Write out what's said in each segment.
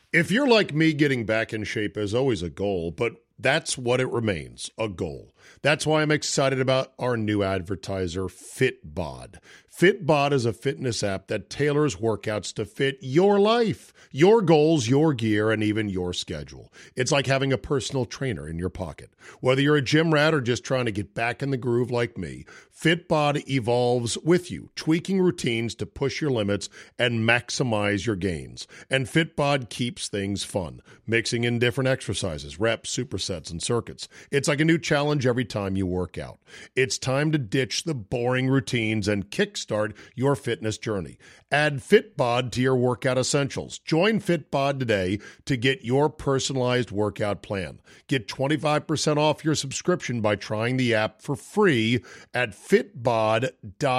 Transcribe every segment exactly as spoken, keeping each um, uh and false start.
If you're like me, getting back in shape is always a goal, but that's what it remains, a goal. That's why I'm excited about our new advertiser, Fitbod. Fitbod is a fitness app that tailors workouts to fit your life, your goals, your gear, and even your schedule. It's like having a personal trainer in your pocket. Whether you're a gym rat or just trying to get back in the groove like me, Fitbod evolves with you, tweaking routines to push your limits and maximize your gains. And Fitbod keeps things fun, mixing in different exercises, reps, supersets, and circuits. It's like a new challenge every time you work out. It's time to ditch the boring routines and kickstart your fitness journey. Add Fitbod to your workout essentials. Join Fitbod today to get your personalized workout plan. Get twenty-five percent off your subscription by trying the app for free at fitbod.me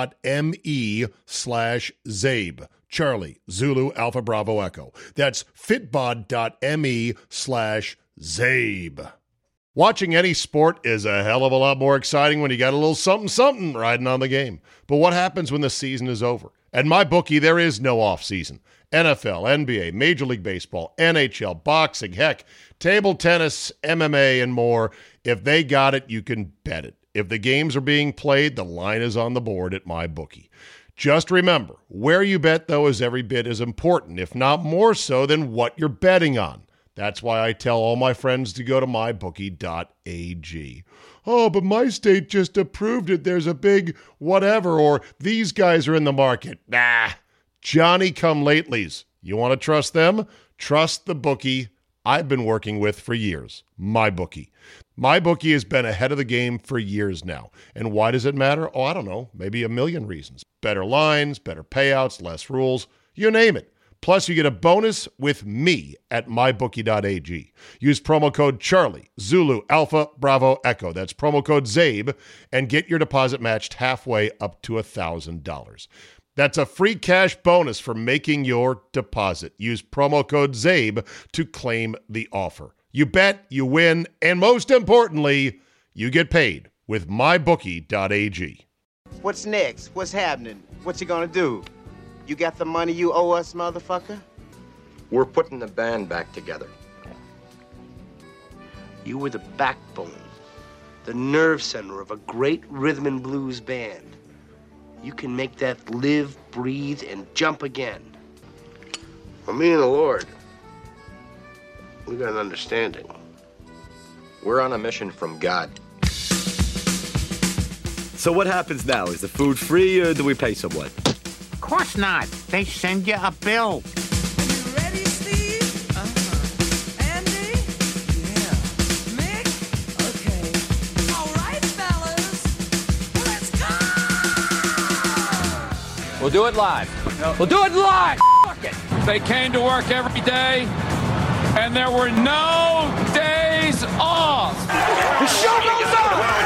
slash Zabe. Charlie, Zulu, Alpha, Bravo, Echo. That's fitbod.me slash Zabe. Watching any sport is a hell of a lot more exciting when you got a little something-something riding on the game. But what happens when the season is over? At MyBookie, there is no off-season. N F L, N B A, Major League Baseball, N H L, boxing, heck, table tennis, M M A, and more. If they got it, you can bet it. If the games are being played, the line is on the board at MyBookie. Just remember, where you bet, though, is every bit as important, if not more so, than what you're betting on. That's why I tell all my friends to go to my bookie dot a g. Oh, but my state just approved it. There's a big whatever, or these guys are in the market. Nah, Johnny-come-latelys. You want to trust them? Trust the bookie I've been working with for years, MyBookie. MyBookie has been ahead of the game for years now. And why does it matter? Oh, I don't know, maybe a million reasons. Better lines, better payouts, less rules, you name it. Plus, you get a bonus with me at my bookie dot a g. Use promo code Charlie, Zulu, Alpha, Bravo, Echo. That's promo code ZABE, and get your deposit matched halfway up to one thousand dollars. That's a free cash bonus for making your deposit. Use promo code ZABE to claim the offer. You bet, you win, and most importantly, you get paid with my bookie dot a g. What's next? What's happening? What you gonna do? You got the money you owe us, motherfucker? We're putting the band back together. You were the backbone, the nerve center of a great rhythm and blues band. You can make that live, breathe, and jump again. Well, me and the Lord, we got an understanding. We're on a mission from God. So what happens now? Is the food free or do we pay someone? Of course not. They send you a bill. You ready, Steve? Uh-huh. Andy? Yeah. Mick? Okay. All right, fellas. Let's go! We'll do it live. No. We'll do it live. Fuck it. They came to work every day, and there were no days off. The show goes on.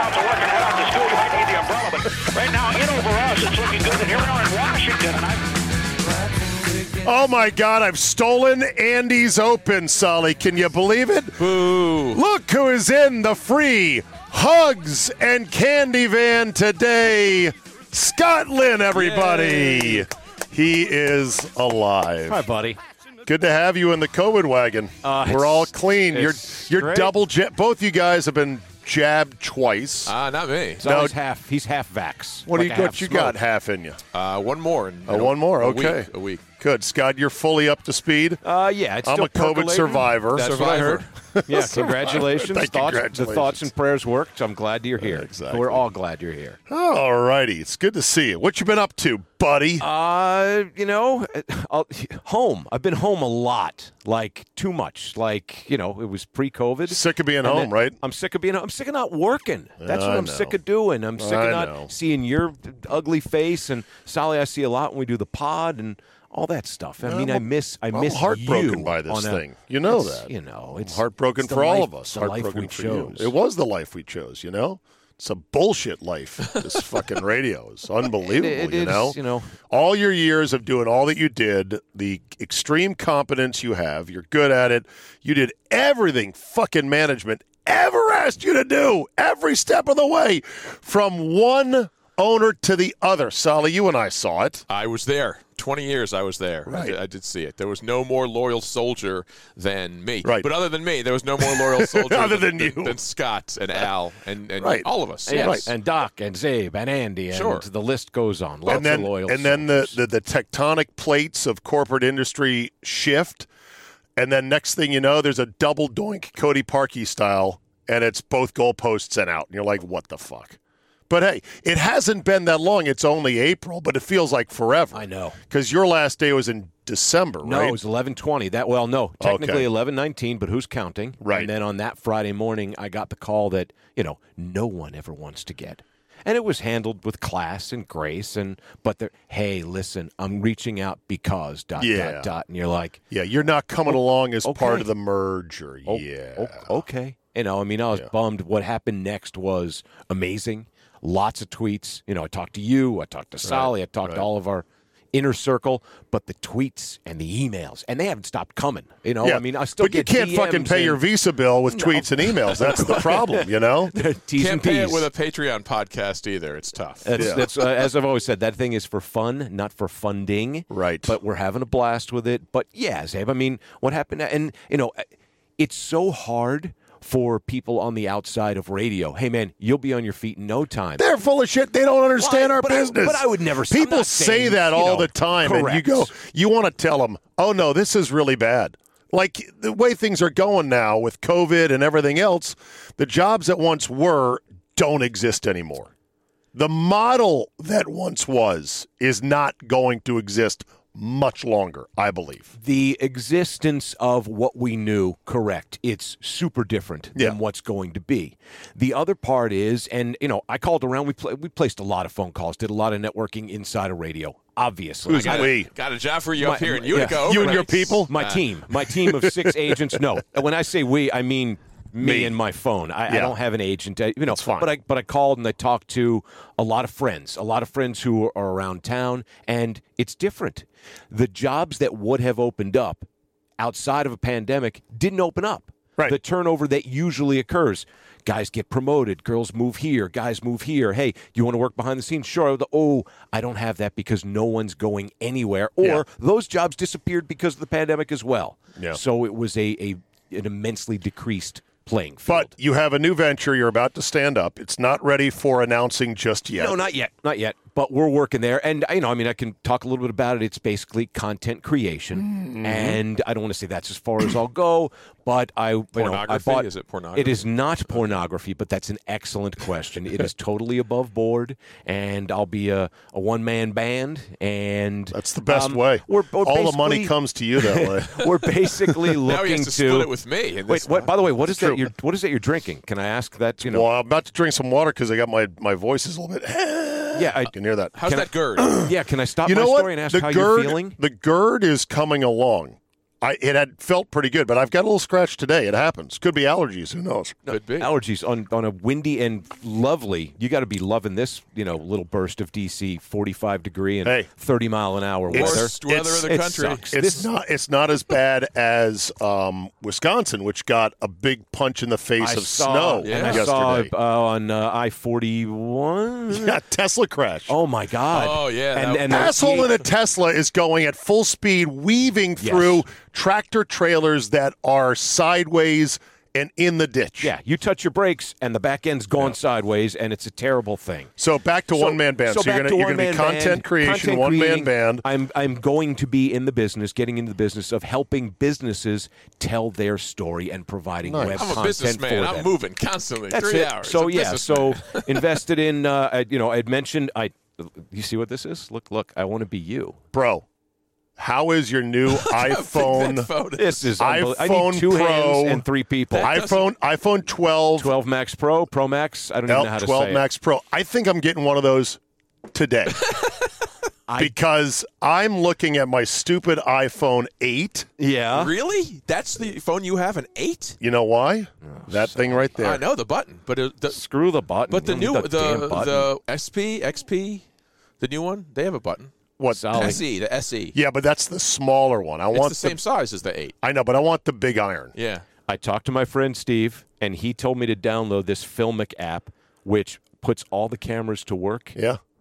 Right now, in over us, it's looking good. And here we are in Washington. And I... Oh, my God, I've stolen Andy's Open, Solly. Can you believe it? Boo. Look who is in the free Hugs and Candy van today. Scott Lynn, everybody. Yay. He is alive. Hi, buddy. Good to have you in the COVID wagon. Uh, We're all clean. You're you're great. double jet. Both you guys have been jabbed twice. Ah, uh, not me. He's always half. He's half vax. What like do you what you got half in you? Uh, one more. In, uh, one more. Okay. A week. A week. Good. Scott, you're fully up to speed? Uh, yeah. It's I'm still a COVID percolating. survivor. That's survivor. what I heard. Yeah, congratulations. Thank thoughts, congratulations. The thoughts and prayers worked. I'm glad you're here. Yeah, exactly. We're all glad you're here. All righty. It's good to see you. What you been up to, buddy? Uh, you know, I'll, home. I've been home a lot, like too much. Like, you know, it was pre-COVID. Sick of being And home, then right? I'm sick of being home. I'm sick of not working. That's I what I'm know. sick of doing. I'm sick I of not know. seeing your ugly face. And Sally, I see a lot when we do the pod and all that stuff. I mean, I'm, I miss I I'm miss heartbroken you by this on a- thing. You know it's, that. You know, it's I'm heartbroken it's the for all life- of us. it's the life Heartbroken we for chose. you. It was the life we chose, you know? It's a bullshit life, this fucking radio. is unbelievable, It- it you is, know? you know. All your years of doing all that you did, the extreme competence you have, you're good at it. You did everything fucking management ever asked you to do, every step of the way, from one owner to the other. Solly, you and I saw it. I was there. twenty years I was there. Right. I, did, I did see it. There was no more loyal soldier than me. Right. But other than me, there was no more loyal soldier Other than, than you. Than, than Scott and Al and, and Right. all of us. And, Yes. right. and Doc and Zabe and Andy, and Sure. the list goes on. Lots and then, of loyal and then the, soldiers. the, the tectonic plates of corporate industry shift. And then next thing you know, there's a double doink Cody Parkey style, and it's both goalposts and out. And you're like, what the fuck? But hey, it hasn't been that long. It's only April, but it feels like forever. I know. Because your last day was in December, No, right? it was eleven twenty. That well, no, technically Okay. eleven nineteen, but who's counting? Right. And then on that Friday morning, I got the call that you know no one ever wants to get, and it was handled with class and grace. And but they're hey, listen, I'm reaching out because dot Yeah. dot dot, and you're like, Yeah, you're not coming Oh, along as okay. part of the merger. oh, yeah. o- okay, you know, I mean, I was Yeah. bummed. What happened next was amazing. Lots of tweets. You know, I talked to you, I talked to Solly, I talked right. to all of our inner circle, but the tweets and the emails, and they haven't stopped coming. You know, Yeah, I mean, I still but you get can't fucking D Ms pay your and- Visa bill with No. tweets and emails. That's the problem, you know? T's Can't and pay it P's. with a Patreon podcast either. It's tough. That's, Yeah. that's uh, as I've always said, that thing is for fun, not for funding. Right. But we're having a blast with it. But yeah, Zabe, I mean, what happened? And, you know, it's so hard for people on the outside of radio. Hey, man, you'll be on your feet in no time. They're full of shit. They don't understand Well, our but I- business. but I would never- I'm People not say saying, that you all know, the time, and you correct. go, you want to tell them, oh, no, this is really bad. Like the way things are going now with COVID and everything else, the jobs that once were don't exist anymore. The model that once was is not going to exist much longer, I believe. The existence of what we knew, correct. It's super different Yeah. than what's going to be. The other part is, and, you know, I called around. We, pla we placed a lot of phone calls, did a lot of networking inside of radio, obviously. Who's I- got, we? a, got a job for you My- up here in yeah. Utica. You and overnight. your people? My Uh, team, my team of six agents. No, when I say we, I mean me, Me. and my phone. I, I Yeah. don't have an agent. I, you know, That's fine. but I but I called and I talked to a lot of friends, a lot of friends who are around town, and it's different. The jobs that would have opened up outside of a pandemic didn't open up. Right. The turnover that usually occurs. Guys get promoted. Girls move here. Guys move here. Hey, you want to work behind the scenes? Sure. The, oh, I don't have that because no one's going anywhere. Or Yeah. those jobs disappeared because of the pandemic as well. Yeah. So it was a, a an immensely decreased playing field. But you have a new venture. You're about to stand up. It's not ready for announcing just yet. No, not yet. Not yet. But we're working there. And, you know, I mean, I can talk a little bit about it. It's basically content creation. Mm-hmm. And I don't want to say that's as far as I'll go, but I, you know, I Pornography? bought. Is it pornography? It is not pornography, but that's an excellent question. It is totally above board, and I'll be a, a one-man band. And That's the best um, way. We're, we're All the money basically- comes to you that way. We're basically Now he looking has to split it with me. in Wait, this what, by the way, what is true. that? You're, what is that you're drinking? Can I ask that? You know, Well, I'm about to drink some water because I got my, my voice is a little bit. yeah, I I can hear that. How's Can that gird? Yeah, can I stop You my know what? story and ask the how gird, you're feeling? The gird is coming along. I it had felt pretty good, but I've got a little scratch today. It happens. Could be allergies. Who knows? Could be. Allergies on, on a windy and lovely. You got to be loving this, you know, little burst of D C, forty-five degree and Hey. thirty mile an hour weather. Worst weather It's- of the it country. sucks. It's This- not. It's not as bad as um, Wisconsin, which got a big punch in the face I of saw, snow and I yesterday. saw uh, on uh, I forty-one. Yeah, Tesla crash. Oh my God! Oh, yeah, and, that- and Asshole in the, a Tesla is going at full speed, weaving Yes. through tractor trailers that are sideways and in the ditch. yeah, you touch your brakes and the back end's gone sideways, and it's a terrible thing. So back to So- one man band. So, back you're to gonna you're gonna be one-man content band, creation, content one man creating. band. I'm I'm going to be in the business, getting into the business of helping businesses tell their story and providing Nice. web I'm a content businessman. for I'm them. moving constantly. That's Three it. hours. So I'm a yeah, so businessman. invested in. Uh, I- you know, I had mentioned. I. You see what this is? Look, look. I want to be you. Bro, how is your new iPhone? That photo. This is unbelievable. I iPhone need two Pro. hands and three people. iPhone iPhone twelve, twelve Max Pro, Pro Max. I don't even know how to twelve say Max Pro. I think I'm getting one of those today. I- because I'm looking at my stupid iPhone eight. it. Yeah. Really? That's the phone you have, an eight? You know why? that thing right there. I know the button, but it, the, Screw the button. but the You new don't need damn the button. the S P X P, the new one, they have a button. What? Solid. S E, the S E. Yeah, but that's the smaller one. I It's want the same size as the eight. I know, but I want the big iron. Yeah. I talked to my friend Steve, and he told me to download this Filmic app, which puts all the cameras to work. Yeah.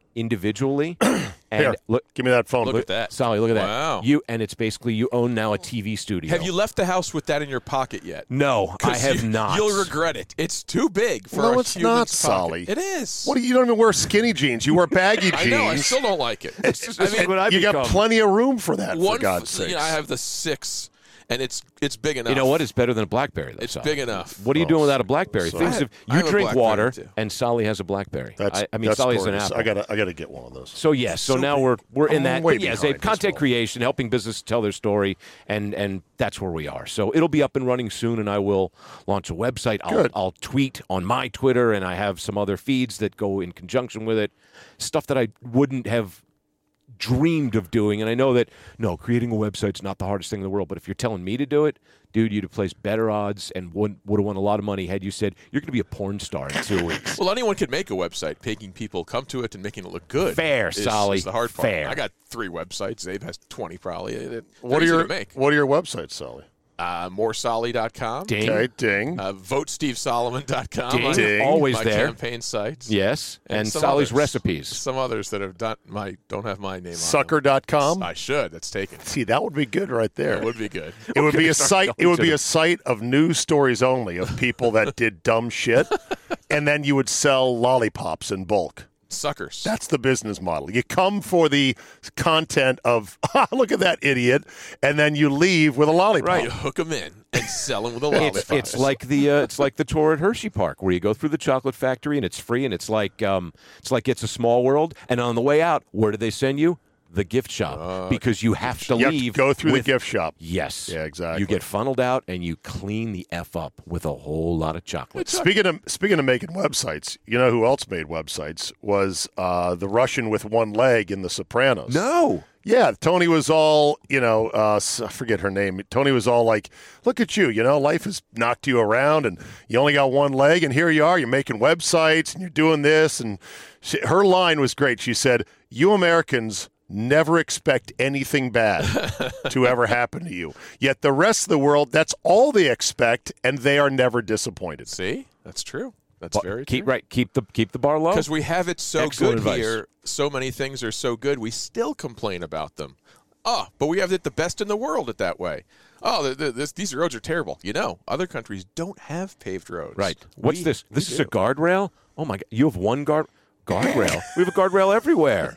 individually. And Here, look, give me that phone. Look look at that. Sally, look at Wow. that. You and it's basically you own now a T V studio. Have you left the house with that in your pocket yet? No, I 'Cause have you, not. You'll regret it. It's too big for No, a it's human's not, pocket. Solly. It is. What do you, you don't even wear skinny jeans. You wear baggy jeans. I know. I still don't like it. It's just I this is mean, what I you got become. plenty of room for that, one for God's f- sake. you know, I have the six, and it's it's big enough. You know what? It's better than a BlackBerry. Though, It's Sally. big enough. What are you Oh, doing without a BlackBerry? sorry. Things I have- if I you have a drink BlackBerry, water, too. and Sally has a BlackBerry. That's, I, I mean, that's Sally's an gorgeous. Apple. I gotta, I gotta get one of those. So yes, so, So now big. we're we're in I'm that. way But yes, behind a as content well. creation, helping businesses tell their story, and and that's where we are. So it'll be up and running soon, and I will launch a website. I'll, Good. I'll tweet on my Twitter, and I have some other feeds that go in conjunction with it. Stuff that I wouldn't have dreamed of doing, and I know that no, creating a website's not the hardest thing in the world. But if you're telling me to do it, dude, you'd have placed better odds and would would have won a lot of money had you said you're going to be a porn star in two weeks. Well, anyone can make a website, making people come to it and making it look good. Fair, is, Solly. is the hard part. Fair. I got three websites. Abe has twenty probably. They're What are easy your to make? What are your websites, Sally? Uh, more solly dot com. Ding. Okay, ding. Uh, vote steve solomon dot com. Ding. My, Ding. Always my there. campaign sites. Yes, and, some Sally's others. recipes. Some others that have done my don't have my name Sucker on dot them. com. I should. That's taken. See, that would be good right there. That would be good. It would be a start site. going It would to be the- a site of news stories only of people that did dumb shit, and then you would sell lollipops in bulk. Suckers. That's the business model. You come for the content of look at that idiot, and then you leave with a lollipop. You hook them in and sell them with a It's, lollipop. it's like the uh, it's like the tour at Hershey Park where you go through the chocolate factory and it's free and it's like um, it's like It's a Small World, and on the way out, where do they send you? The gift shop, Uh, because you have to You have to leave. go through with- the gift shop. Yes. Yeah, exactly. You get funneled out and you clean the f up with a whole lot of chocolate. Speaking of speaking of making websites, you know who else made websites was uh, the Russian with one leg in The Sopranos. No. Yeah, Tony was all, you know, uh, s- I forget her name. Tony was all like, look at you, you know, life has knocked you around and you only got one leg, and here you are, you're making websites and you're doing this. And she, her line was great. She said, you Americans never expect anything bad to ever happen to you. Yet the rest of the world, that's all they expect, and they are never disappointed. See, that's true. That's But very keep true. right. Keep the keep the bar low. Because we have it so Excellent good advice. here. So many things are so good. We still complain about them. Oh, but we have it the best in the world at that way. Oh, the, the, this, these roads are terrible. You know, other countries don't have paved roads. Right. What's We- this? we This is a do. guardrail? Oh my God! You have one guard guardrail. We have a guardrail everywhere.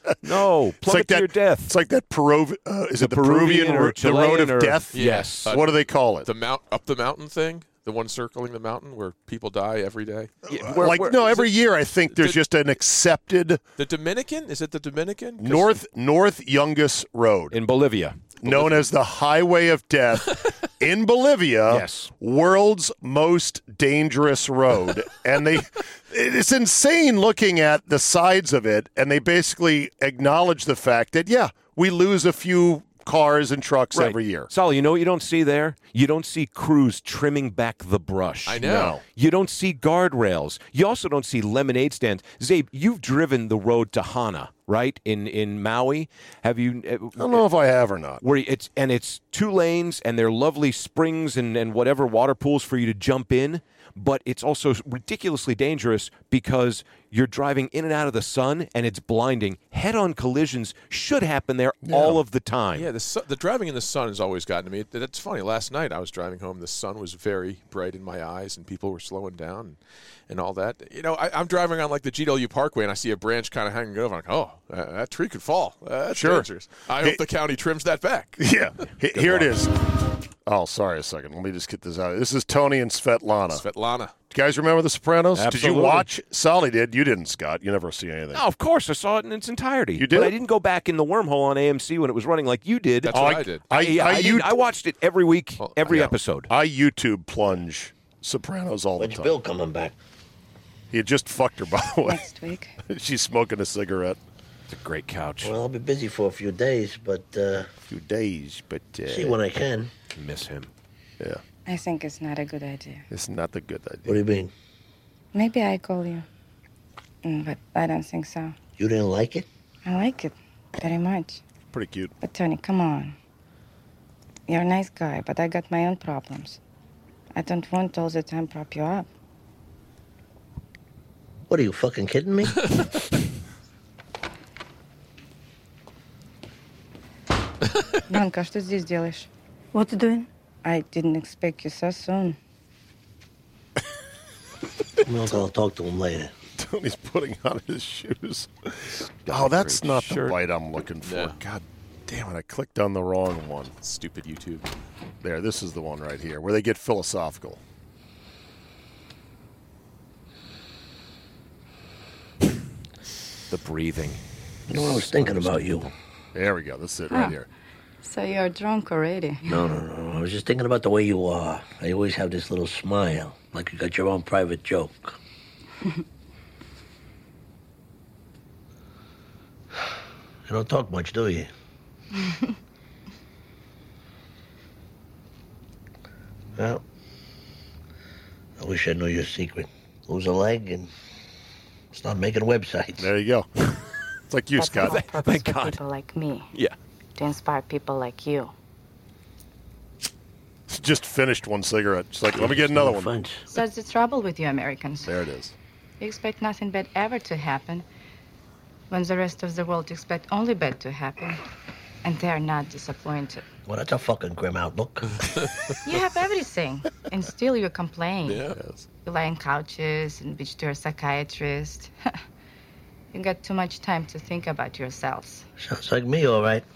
No, It's plummet like to that. your death. It's like that Peruvian. Uh, is it the Peruvian Peruvian, or ro- the road of Chilean or- death? Yes. Uh, What do they call it? The mount up the mountain thing, the one circling the mountain where people die every day. Yeah, where- like where- no, is every it- year I think there's the- just an accepted The Dominican? Is it the Dominican? 'Cause north north Youngest Road, in Bolivia. known as the Highway of Death in Bolivia. Yes. World's most dangerous road, and they. It's insane looking at the sides of it, and they basically acknowledge the fact that yeah, we lose a few cars and trucks Right. every year. Solly, you know what you don't see there? You don't see crews trimming back the brush. I know. No. You don't see guardrails. You also don't see lemonade stands. Zabe, you've driven the road to Hana, right? In in Maui. Have you? uh, I don't know if I have or not. Where it's and it's two lanes and they're lovely springs and, and whatever water pools for you to jump in, but it's also ridiculously dangerous because you're driving in and out of the sun and it's blinding. Head-on collisions should happen there all of the time. Yeah, the su- the driving in the sun has always gotten to me. That's funny. Last night I was driving home. The sun was very bright in my eyes, and people were slowing down and, and all that. You know, I, I'm driving on like the G W Parkway, and I see a branch kind of hanging over. I'm like, oh, uh, that tree could fall. Uh, that's Sure. dangerous. I Hey- hope the county trims that back. Yeah, H- here it is. Oh, sorry a second. Let me just get this out. This is Tony and Svetlana. Svetlana. Do you guys remember The Sopranos? Did Absolutely. you watch? Solly did. You didn't, Scott. You never see anything. No, of course I saw it in its entirety. You did? But I didn't go back in the wormhole on A M C when it was running like you did. That's Oh, what I- I did. I, yeah, I, I, didn't- you- I watched it every week, Well, every yeah. episode. I YouTube plunge Sopranos all the When's time. Bill coming back? He had just fucked her, by the way. Next week. She's smoking a cigarette. It's a great couch. Well, I'll be busy for a few days, but uh, A few days, but uh, see when I can. Miss him. yeah, I think it's not a good idea. it's not a good What idea. do you mean? Maybe I call you. Mm, but I don't think so. You didn't like it? I like it very much. Pretty cute. But Tony, come on. You're a nice guy, but I got my own problems. I don't want all the time prop you up. What are you fucking kidding me? Blanca, что ты здесь делаешь? What you doing? I didn't expect you so soon. I'll go talk to him later. Tony's putting on his shoes. Oh, that's not the shirt. bite I'm looking for. Yeah. God damn it, I clicked on the wrong one. Stupid YouTube. There, this is the one right here, where they get philosophical. The breathing. You know what I was thinking about you? There we go. This is it Huh. right here. So you're drunk already? No, no, no. I was just thinking about the way you are. I always have this little smile, like you got your own private joke. You don't talk much, do you? Well, I wish I knew your secret. Lose a leg and start making websites. There you go. It's like you, That's Scott. the whole purpose for people like me. Yeah. To inspire people like you. Just finished one cigarette. Just like, let me get another one. So that's the trouble with you Americans. There it is. You expect nothing bad ever to happen, when the rest of the world expect only bad to happen, and they're not disappointed. Well, that's a fucking grim outlook. You have everything, and still you complain. Yeah. You lie on couches and bitch to a psychiatrist. You got too much time to think about yourselves. Sounds like me, all right.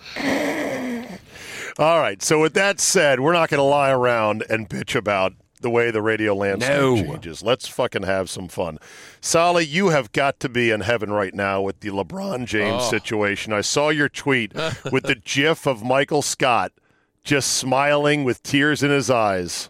All right. So with that said, we're not going to lie around and bitch about the way the radio landscape No. changes. Let's fucking have some fun. Solly, you have got to be in heaven right now with the LeBron James Oh. situation. I saw your tweet with the gif of Michael Scott just smiling with tears in his eyes,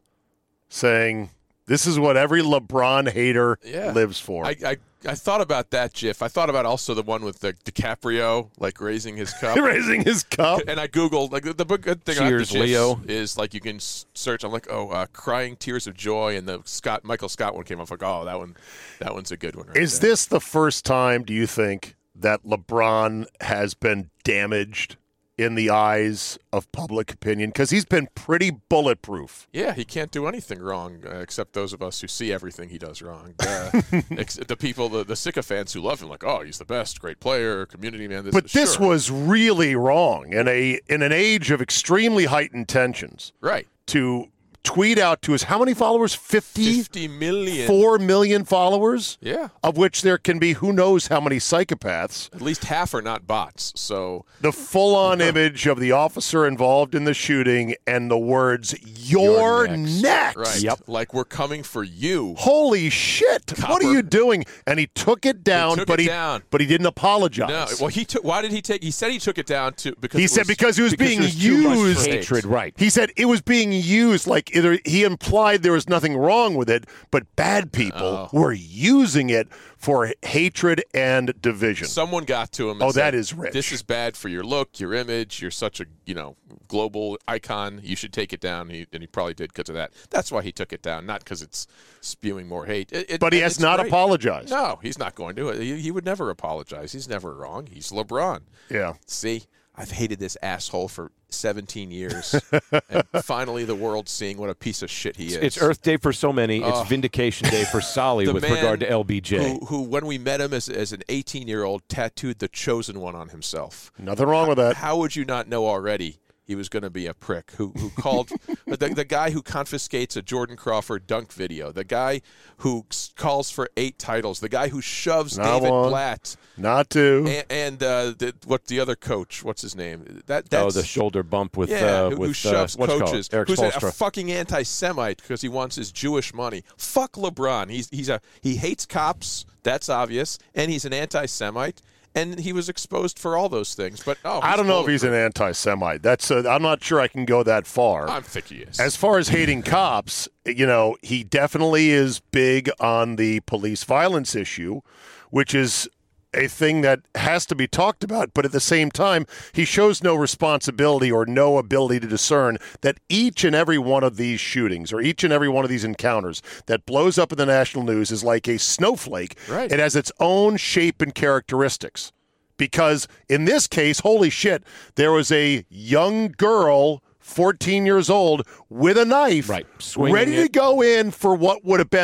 saying, this is what every LeBron hater Yeah. lives for. I, I I thought about that GIF. I thought about also the one with the DiCaprio, like raising his cup. Raising his cup. And I Googled, like, the, the good thing Cheers, about the GIFs Leo. is, like, you can s- search. I'm like, oh, uh, crying tears of joy. And the Scott Michael Scott one came up. Like, oh, that one, that one's a good one. Right Is there. this the first time, do you think, that LeBron has been damaged in the eyes of public opinion? Because he's been pretty bulletproof. Yeah, he can't do anything wrong uh, except those of us who see everything he does wrong. Uh, ex- the people, the, the sycophants who love him, like, oh, he's the best, great player, community man. This, But this sure. was really wrong in a in an age of extremely heightened tensions. Right. To tweet out to his, how many followers? fifty? fifty million. Four million followers? Yeah. Of which there can be who knows how many psychopaths. At least half are not bots. So The full-on image of the officer involved in the shooting and the words, "You're next." Right. Yep. Like, we're coming for you. Holy shit! What are you doing? And he took it down, took but it he down. but he didn't apologize. No, well, he took. Why did he take? He said he took it down to because He it said was, because it was being there's too much used. hatred, right. He said it was being used like either he implied there was nothing wrong with it, but bad people Oh. were using it for hatred and division. Someone got to him. And Oh, said, that is rich. This is bad for your look, your image. You're such a you know global icon. You should take it down. And he, and he probably did because of that. That's why he took it down, not because it's spewing more hate. It, it- But he and has it's not great. apologized. No, he's not going to. He, he would never apologize. He's never wrong. He's LeBron. Yeah. See, I've hated this asshole for seventeen years, and finally the world's seeing what a piece of shit he is. It's Earth Day for so many. It's Oh. Vindication Day for Solly The with man regard to L B J. Who, who, when we met him as, as an eighteen-year-old, tattooed the Chosen One on himself. Nothing wrong with that. How would you not know already he was going to be a prick? Who who called the, the guy who confiscates a Jordan Crawford dunk video, the guy who s- calls for eight titles, the guy who shoves Not David one, Blatt, not two. and, and uh, the, what the other coach? What's his name? That Oh, that's, the shoulder bump with yeah, uh, who, with who shoves uh, what's it called? coaches, Eric who's a, a Spoelstra. fucking anti-Semite because he wants his Jewish money. Fuck LeBron. He's he's a he hates cops. That's obvious, and he's an anti-Semite. And he was exposed for all those things. But oh, I don't know if he's an anti-Semite. That's uh, I'm not sure I can go that far. I think he is. As far as hating cops, you know, he definitely is big on the police violence issue, which is a thing that has to be talked about. But at the same time, he shows no responsibility or no ability to discern that each and every one of these shootings or each and every one of these encounters that blows up in the national news is like a snowflake. Right. It has its own shape and characteristics. Because in this case, holy shit, there was a young girl, fourteen years old, with a knife, Right. Swinging ready to it. go in for what would have been a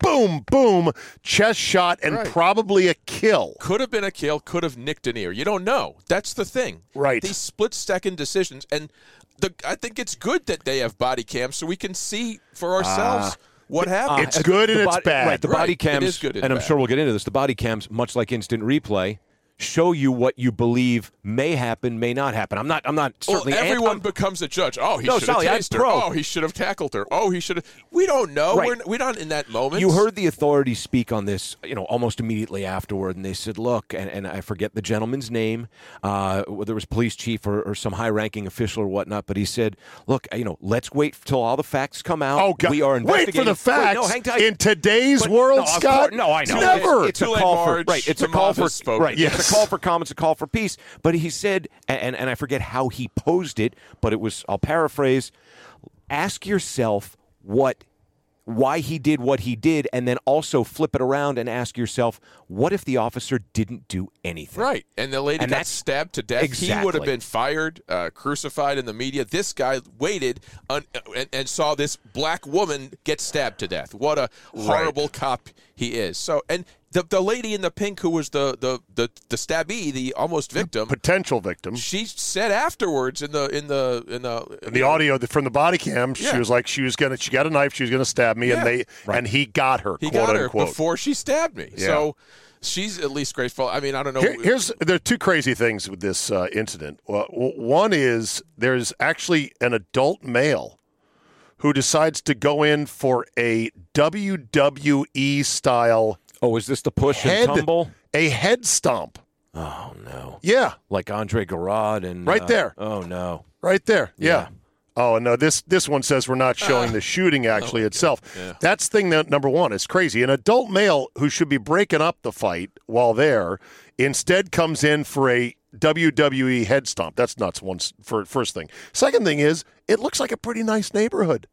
boom, boom, chest shot, and Right. probably a kill. Could have been a kill, could have nicked an ear. You don't know. That's the thing. Right. These split-second decisions. And the, I think it's good that they have body cams so we can see for ourselves Uh, what happened. It's good and The it's body- bad. Right, the Right. body It cams, is good and and I'm bad. sure we'll get into this, the body cams, much like instant replay, show you what you believe may happen, may not happen. I'm not I'm not Well, certainly everyone anti- becomes a judge. Oh, he No, should have Sally, I'm tased her. pro. Oh, he should have tackled her. Oh, he should have. We don't know. Right. We're, we're not in that moment. You heard the authorities speak on this, you know, almost immediately afterward, and they said, "Look," and, and I forget the gentleman's name, uh, whether it was police chief or, or some high-ranking official or whatnot, but he said, "Look, you know, let's wait till all the facts come out. Oh, God. We are Wait investigating." for the facts. Wait, no, hang tight. In today's But- world, no, of Scott? course- no, I know. Never. It's, it's a Too late, call for Marge. right. It's The a call mob for has spoken. right. Yes. It's a call for calm. It's a call for peace. But he said, and and I forget how he posed it, but it was. I'll paraphrase. Ask yourself what. Why he did what he did, and then also flip it around and ask yourself, what if the officer didn't do anything? Right, and the lady And got that's- stabbed to death. He Exactly. would have been fired, uh, crucified in the media. This guy waited un- and, and saw this black woman get stabbed to death. What a horrible cop he is. So, and the the lady in the pink who was the the the, the stabbee, the almost victim, Potential victim. she said afterwards in the in the in the In the audio that- from the body cam, she Yeah. was like, she was gonna, she got a knife, she was gonna stab me, Yeah. and they, and he got her, he quote got her unquote. before she stabbed me. Yeah. So she's at least grateful. I mean, I don't know. Here, here's there are two crazy things with this uh, incident. Well, w- one is there's actually an adult male who decides to go in for a W W E style Oh, is this the push head, and tumble? a head stomp. Oh no! Yeah, Like Andre Garrod and Right uh, there. Oh no! right there. Yeah. Yeah. Oh no, this this one says we're not showing the shooting actually itself. Yeah. That's thing that number one. It's crazy. An adult male who should be breaking up the fight while there instead comes in for a W W E head stomp. That's nuts. One s- for first thing. Second thing is it looks like a pretty nice neighborhood.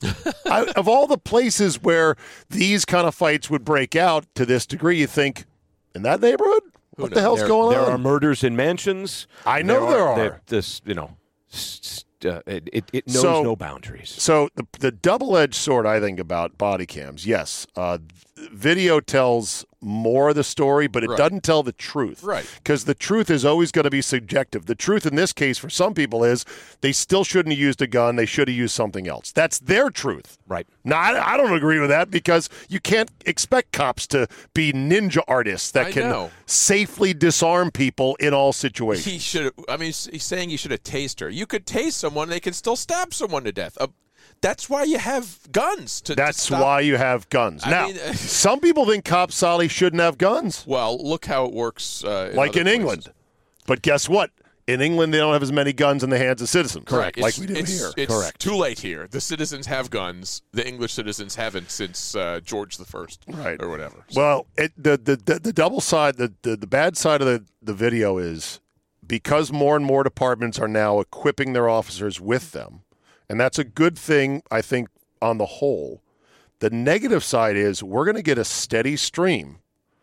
I, of all the places where these kind of fights would break out to this degree, you think in that neighborhood, what the knows? hell's There, going there on? are murders in mansions. I know there are. there- This, you know, s- s- uh, it, it, it knows So- no boundaries. So the the double edged sword, I think, about body cams. Yes, uh, video tells more of the story, but it Right. doesn't tell the truth. Right. Because the truth is always going to be subjective. The truth in this case, for some people, is they still shouldn't have used a gun. They should have used something else. That's their truth. Right. Now, I, I don't agree with that because you can't expect cops to be ninja artists that I can know. safely disarm people in all situations. He should. I mean, he's saying you should have tased her. You could tase someone; they can still stab someone to death. Uh, that's why you have guns. To, to That's stop- why you have guns. I now, mean, some people think cops, Solly, shouldn't have guns. Well, look how it works. Uh, in like other in places. England. But guess what? In England, they don't have as many guns in the hands of citizens. Correct. Like It's- we do it's, here. It's Correct. too late here. The citizens have guns. The English citizens haven't since uh, George the First, Right. or whatever. So- Well, it, the, the the the double side, the, the the bad side of the the video is because more and more departments are now equipping their officers with them, and that's a good thing, I think, on the whole. The negative side is we're going to get a steady stream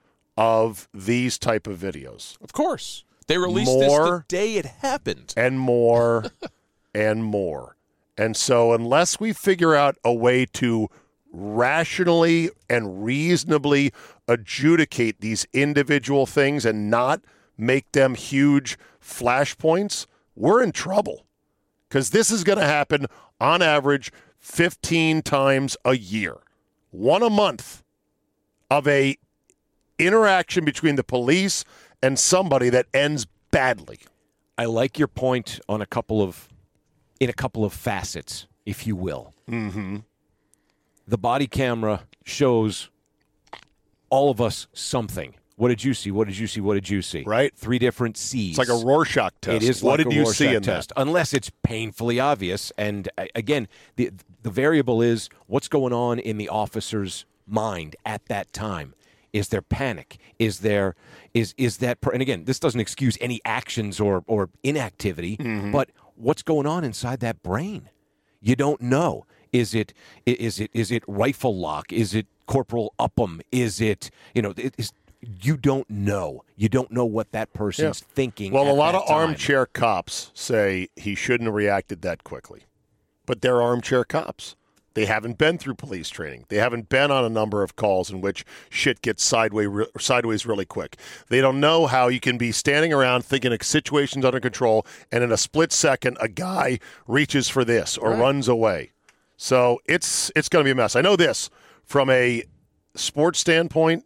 of these type of videos. of course, they released More- this the day it happened. and more and more. And so unless we figure out a way to rationally and reasonably adjudicate these individual things and not make them huge flashpoints, we're in trouble. Because this is going to happen on average fifteen times a year. One a month of a interaction between the police and somebody that ends badly. I like your point on a couple of, in a couple of facets, if you will. Mm-hmm. The body camera shows all of us something. What did you see? What did you see? What did you see? Right. Three different C's. It's like a Rorschach test. It is What like did a you Rorschach see in test, that? unless it's painfully obvious. And uh, again, the the variable is what's going on in the officer's mind at that time. Is there panic? Is there is is that? Per- and again, this doesn't excuse any actions or or inactivity, Mm-hmm. but what's going on inside that brain? You don't know. Is it is it is it rifle lock? Is it Corporal Upham? Is it you know? It is, you don't know. You don't know what that person's Yeah. thinking. Well, a at lot that of time. armchair cops say he shouldn't have reacted that quickly. But they're armchair cops. They haven't been through police training. They haven't been on a number of calls in which shit gets sideways, sideways really quick. They don't know how you can be standing around thinking a situation's under control, and in a split second, a guy reaches for this or Right. runs away. So it's it's going to be a mess. I know this from a sports standpoint.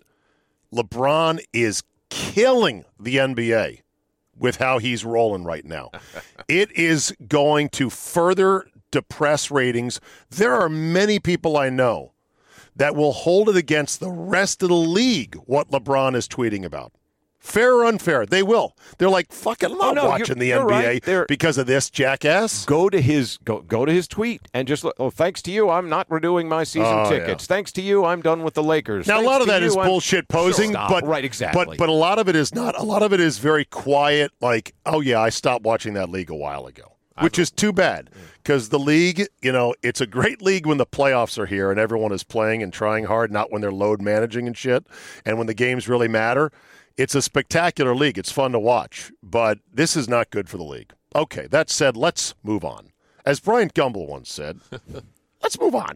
LeBron is killing the N B A with how he's rolling right now. It is going to further depress ratings. There are many people I know that will hold it against the rest of the league what LeBron is tweeting about. Fair or unfair, they will. They're like, fuck it, I'm not Oh, no, watching you're- the you're N B A right. They're- because of this jackass. Go to his go go to his tweet and just look. Oh, thanks to you, I'm not renewing my season Oh, tickets. yeah. Thanks to you, I'm done with the Lakers. Now, Thanks a lot of to that you, is I'm- bullshit posing, Stop. but right, exactly. But but a lot of it is not. A lot of it is very quiet. Like, oh yeah, I stopped watching that league a while ago, which is too bad because the league, you know, it's a great league when the playoffs are here and everyone is playing and trying hard, not when they're load managing and shit, and when the games really matter. It's a spectacular league. It's fun to watch, but this is not good for the league. Okay, that said, let's move on. As Brian Gumbel once said, let's move on.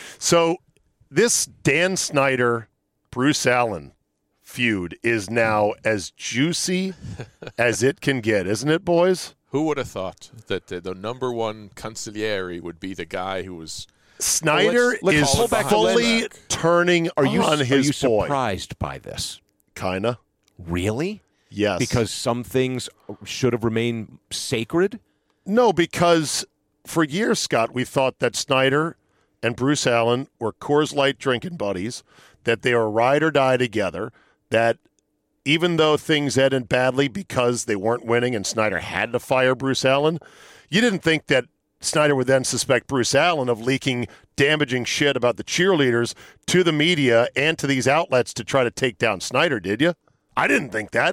So this Dan Snyder, Bruce Allen feud is now as juicy as it can get, isn't it, boys? Who would have thought that the, the number one consigliere would be the guy who was Snyder Well, let's- let's is call it behind fully the back. turning Are you on are his you boy. surprised by this? Kinda. Really? Yes. Because some things should have remained sacred? No, because for years, Scott, we thought that Snyder and Bruce Allen were Coors Light drinking buddies, that they were ride or die together, that even though things ended badly because they weren't winning and Snyder had to fire Bruce Allen, you didn't think that Snyder would then suspect Bruce Allen of leaking damaging shit about the cheerleaders to the media and to these outlets to try to take down Snyder, did you? I didn't think that.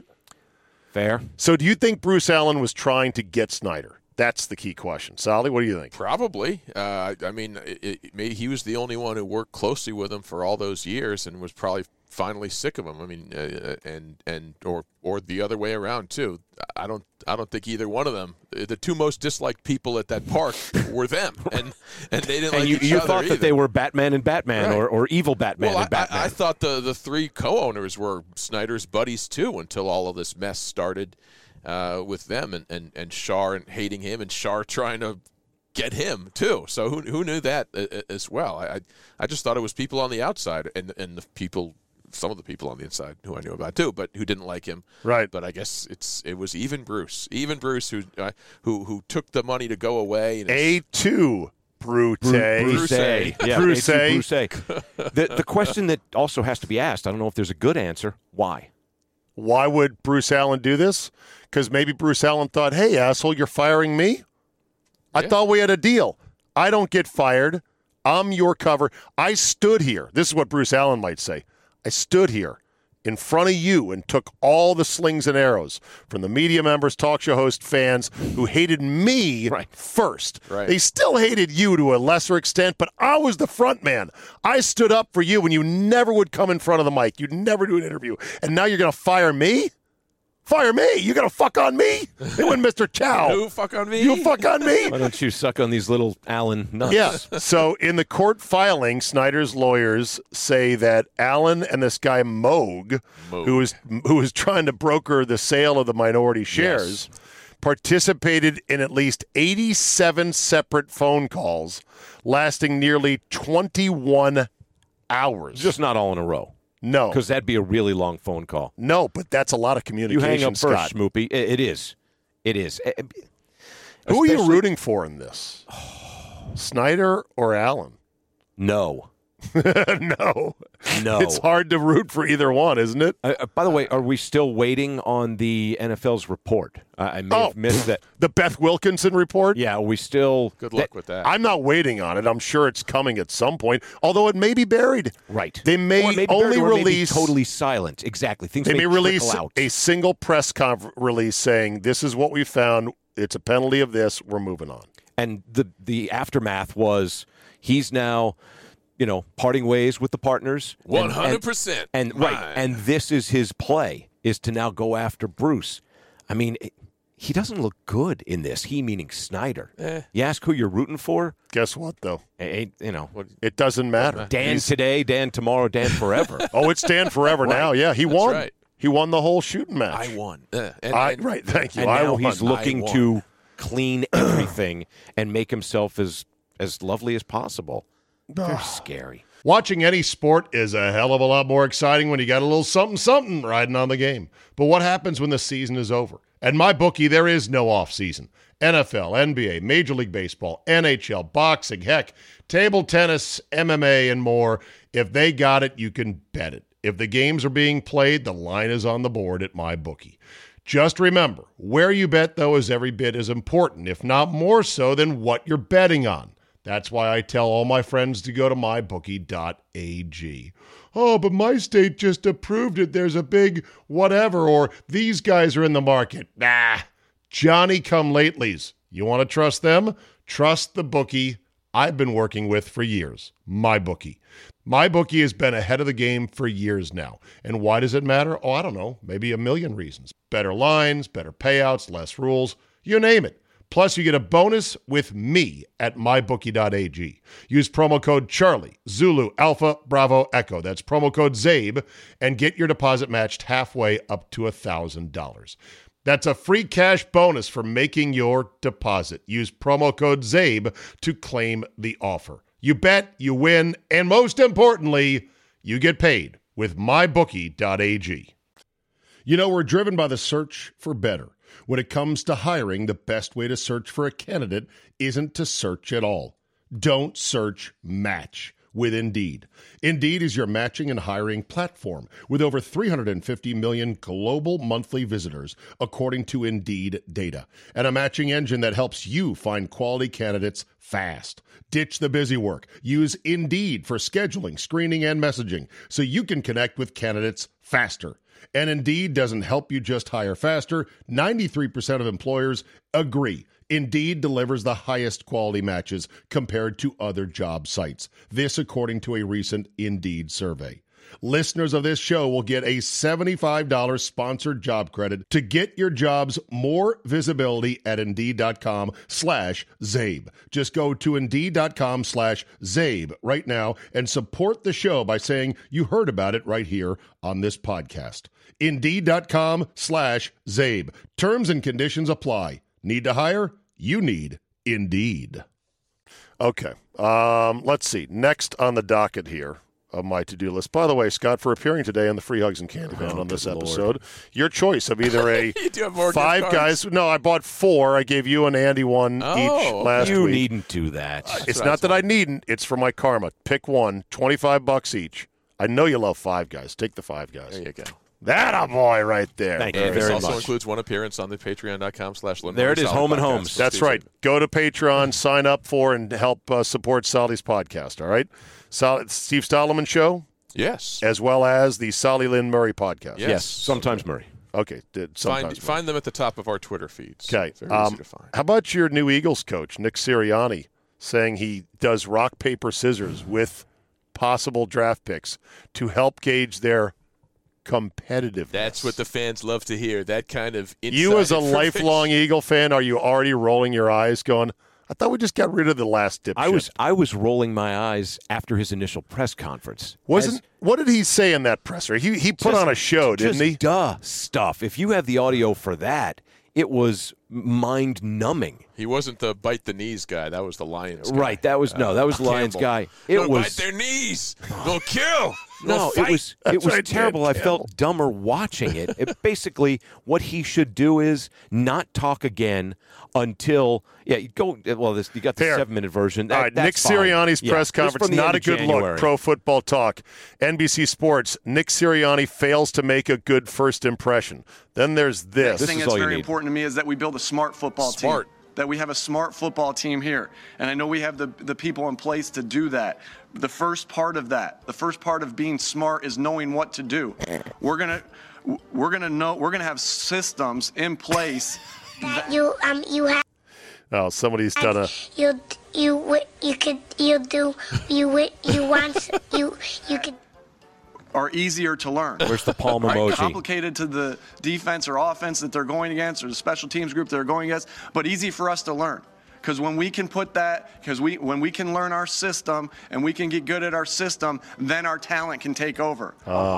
Fair. So do you think Bruce Allen was trying to get Snyder? That's the key question. Sally, what do you think? Probably. Uh, I mean, it, it, maybe he was the only one who worked closely with him for all those years and was probably finally sick of him. I mean, uh, and and or or the other way around too. I don't I don't think either one of them. The two most disliked people at that park were them, and and they didn't And like you, each you other thought either. that they were Batman and Batman Right. or, or evil Batman Well, and I, Batman. I, I thought the, the three co-owners were Snyder's buddies too until all of this mess started uh, with them and, and, and Shar and hating him and Shar trying to get him too. So who who knew that uh, as well? I, I I just thought it was people on the outside and and the people. Some of the people on the inside who I knew about too, but who didn't like him. Right. But I guess it's it was even Bruce, even Bruce who uh, who who took the money to go away. And A two Brute. Bruce. Yeah, Bruce. A two Bruce. The, the question that also has to be asked, I don't know if there's a good answer, why? Why would Bruce Allen do this? Because maybe Bruce Allen thought, hey, asshole, you're firing me? I Yeah. thought we had a deal. I don't get fired. I'm your cover. I stood here. This is what Bruce Allen might say. I stood here in front of you and took all the slings and arrows from the media members, talk show host, fans who hated me Right. first. Right. They still hated you to a lesser extent, but I was the front man. I stood up for you when you never would come in front of the mic. You'd never do an interview. And now you're going to fire me? Fire me? You're going to fuck on me? They went Mister Chow. Who fuck on me? You fuck on me? Why don't you suck on these little Allen nuts? Yeah. So in the court filing, Snyder's lawyers say that Allen and this guy Moog, Moog. who was who was trying to broker the sale of the minority shares, participated in at least eighty-seven separate phone calls lasting nearly twenty-one hours. Just not all in a row. no. Because that'd be a really long phone call. No, but that's a lot of You communication, hang up Scott. first, Schmoopy. It, it is. It is. Eh, eh, Who are you especially- rooting for in this? Snyder or Allen? No. no. No. It's hard to root for either one, isn't it? Uh, uh, by the way, are we still waiting on the N F L's report? Uh, I may Oh, have missed that. The Beth Wilkinson report? Yeah, are we still... Good luck with that. I'm not waiting on it. I'm sure it's coming at some point, although it may be buried. Right. They may Or maybe only buried, or maybe release totally silent. Exactly. Things They may, may release trickle out. a single press conf- release saying, "This is what we found. It's a penalty of this. We're moving on." And the the aftermath was he's now, you know, parting ways with the partners. and- one hundred percent. And, and right, mine. and this is his play, is to now go after Bruce. I mean, it, he doesn't look good in this. He meaning Snyder. Eh. You ask who you're rooting for? Guess what, though? Ain't, you know. It doesn't matter. Dan He's- today, Dan tomorrow, Dan forever. Oh, it's Dan forever now. Right. Yeah, he That's won. right. He won the whole shooting match. I won. Uh, and, I, and- right, thank you. And I now won. he's looking I won. to clean everything and make himself as as lovely as possible. Very scary. Watching any sport is a hell of a lot more exciting when you got a little something something riding on the game. But what happens when the season is over? At MyBookie, there is no off season. N F L, N B A, Major League Baseball, N H L, boxing, heck, table tennis, M M A, and more. If they got it, you can bet it. If the games are being played, the line is on the board at MyBookie. Just remember, where you bet, though, is every bit as important, if not more so, than what you're betting on. That's why I tell all my friends to go to my bookie dot a g. Oh, but my state just approved it. There's a big whatever, or these guys are in the market. Nah, Johnny-come-latelys. You want to trust them? Trust the bookie I've been working with for years, MyBookie. MyBookie has been ahead of the game for years now. And why does it matter? Oh, I don't know, maybe a million reasons. Better lines, better payouts, less rules, you name it. Plus, you get a bonus with me at my bookie dot a g. Use promo code Charlie, Zulu, Alpha, Bravo, Echo. That's promo code ZABE, and get your deposit matched halfway up to one thousand dollars. That's a free cash bonus for making your deposit. Use promo code ZABE to claim the offer. You bet, you win, and most importantly, you get paid with my bookie dot a g. You know, we're driven by the search for better. When it comes to hiring, the best way to search for a candidate isn't to search at all. Don't search, match with Indeed. Indeed is your matching and hiring platform with over three hundred fifty million global monthly visitors, according to Indeed data, and a matching engine that helps you find quality candidates fast. Ditch the busy work. Use Indeed for scheduling, screening, and messaging so you can connect with candidates faster. And Indeed doesn't help you just hire faster. ninety-three percent of employers agree. Indeed delivers the highest quality matches compared to other job sites. This according to a recent Indeed survey. Listeners of this show will get a seventy-five dollars sponsored job credit to get your jobs more visibility at Indeed.com slash Zabe. Just go to Indeed.com slash Zabe right now and support the show by saying you heard about it right here on this podcast. Indeed.com slash Zabe. Terms and conditions apply. Need to hire? You need Indeed. Okay. Um, let's see. Next on the docket here of my to-do list. By the way, Scott, for appearing today on the Free Hugs and Candy Van Oh, on this good episode, Lord. your choice of either a You do have more gift five cards. guys. No, I bought four. I gave you and Andy one Oh, each last you week. needn't do that. Uh, it's not that I needn't. It's for my karma. Pick one, twenty-five bucks each. I know you love Five Guys. Take the Five Guys. There you go. That a boy right there. Thank Uh, you this very also much. includes one appearance on the patreon.com slash There it is, Home and Homes. That's right. Go to Patreon, sign up for, and help uh, support Solly's podcast, all right? Sol- Steve Stallman Show, Yes. as well as the Solly Lynn Murray podcast. Yes. Yes, sometimes Murray. Okay, did sometimes. Find, find them at the top of our Twitter feeds. Okay. Very Um, easy to find. how about your new Eagles coach, Nick Sirianni, saying he does rock, paper, scissors with possible draft picks to help gauge their competitiveness? That's what the fans love to hear. That kind of inside You, as a information. lifelong Eagle fan, are you already rolling your eyes going, I thought we just got rid of the last dipshit? I was I was rolling my eyes after his initial press conference. Wasn't As- what did he say in that presser? He he put Just- on a show, didn't just he? Duh stuff. If you have the audio for that, it was mind numbing. He wasn't the bite the knees guy. That was the Lions guy. Right. That was no. That was the Lions Campbell. guy. It Don't was bite their knees. They'll kill. no. They'll It was That's it was right, terrible. Dan I felt dumber watching it. It basically what he should do is not talk again until yeah. You go well. This you got the Fair. seven minute version. That, All right, Nick that's fine. Sirianni's Yeah, press this is conference, from the not end a of good January. look. Pro Football Talk, N B C Sports. Nick Sirianni fails to make a good first impression. Then there's this. This thing is that's all you very need. important to me is that we build a smart football Smart. team. That we have a smart football team here. And I know we have the, the people in place to do that. The first part of that, the first part of being smart is knowing what to do. We're gonna we're gonna know we're gonna have systems in place. That you um you have Oh, somebody's done a. you you you could you do you wi- you want you you could are easier to learn. Where's the palm right? emoji? Complicated to the defense or offense that they're going against, or the special teams group they're going against, but easy for us to learn. Because when we can put that, because we when we can learn our system and we can get good at our system, then our talent can take over. Oh.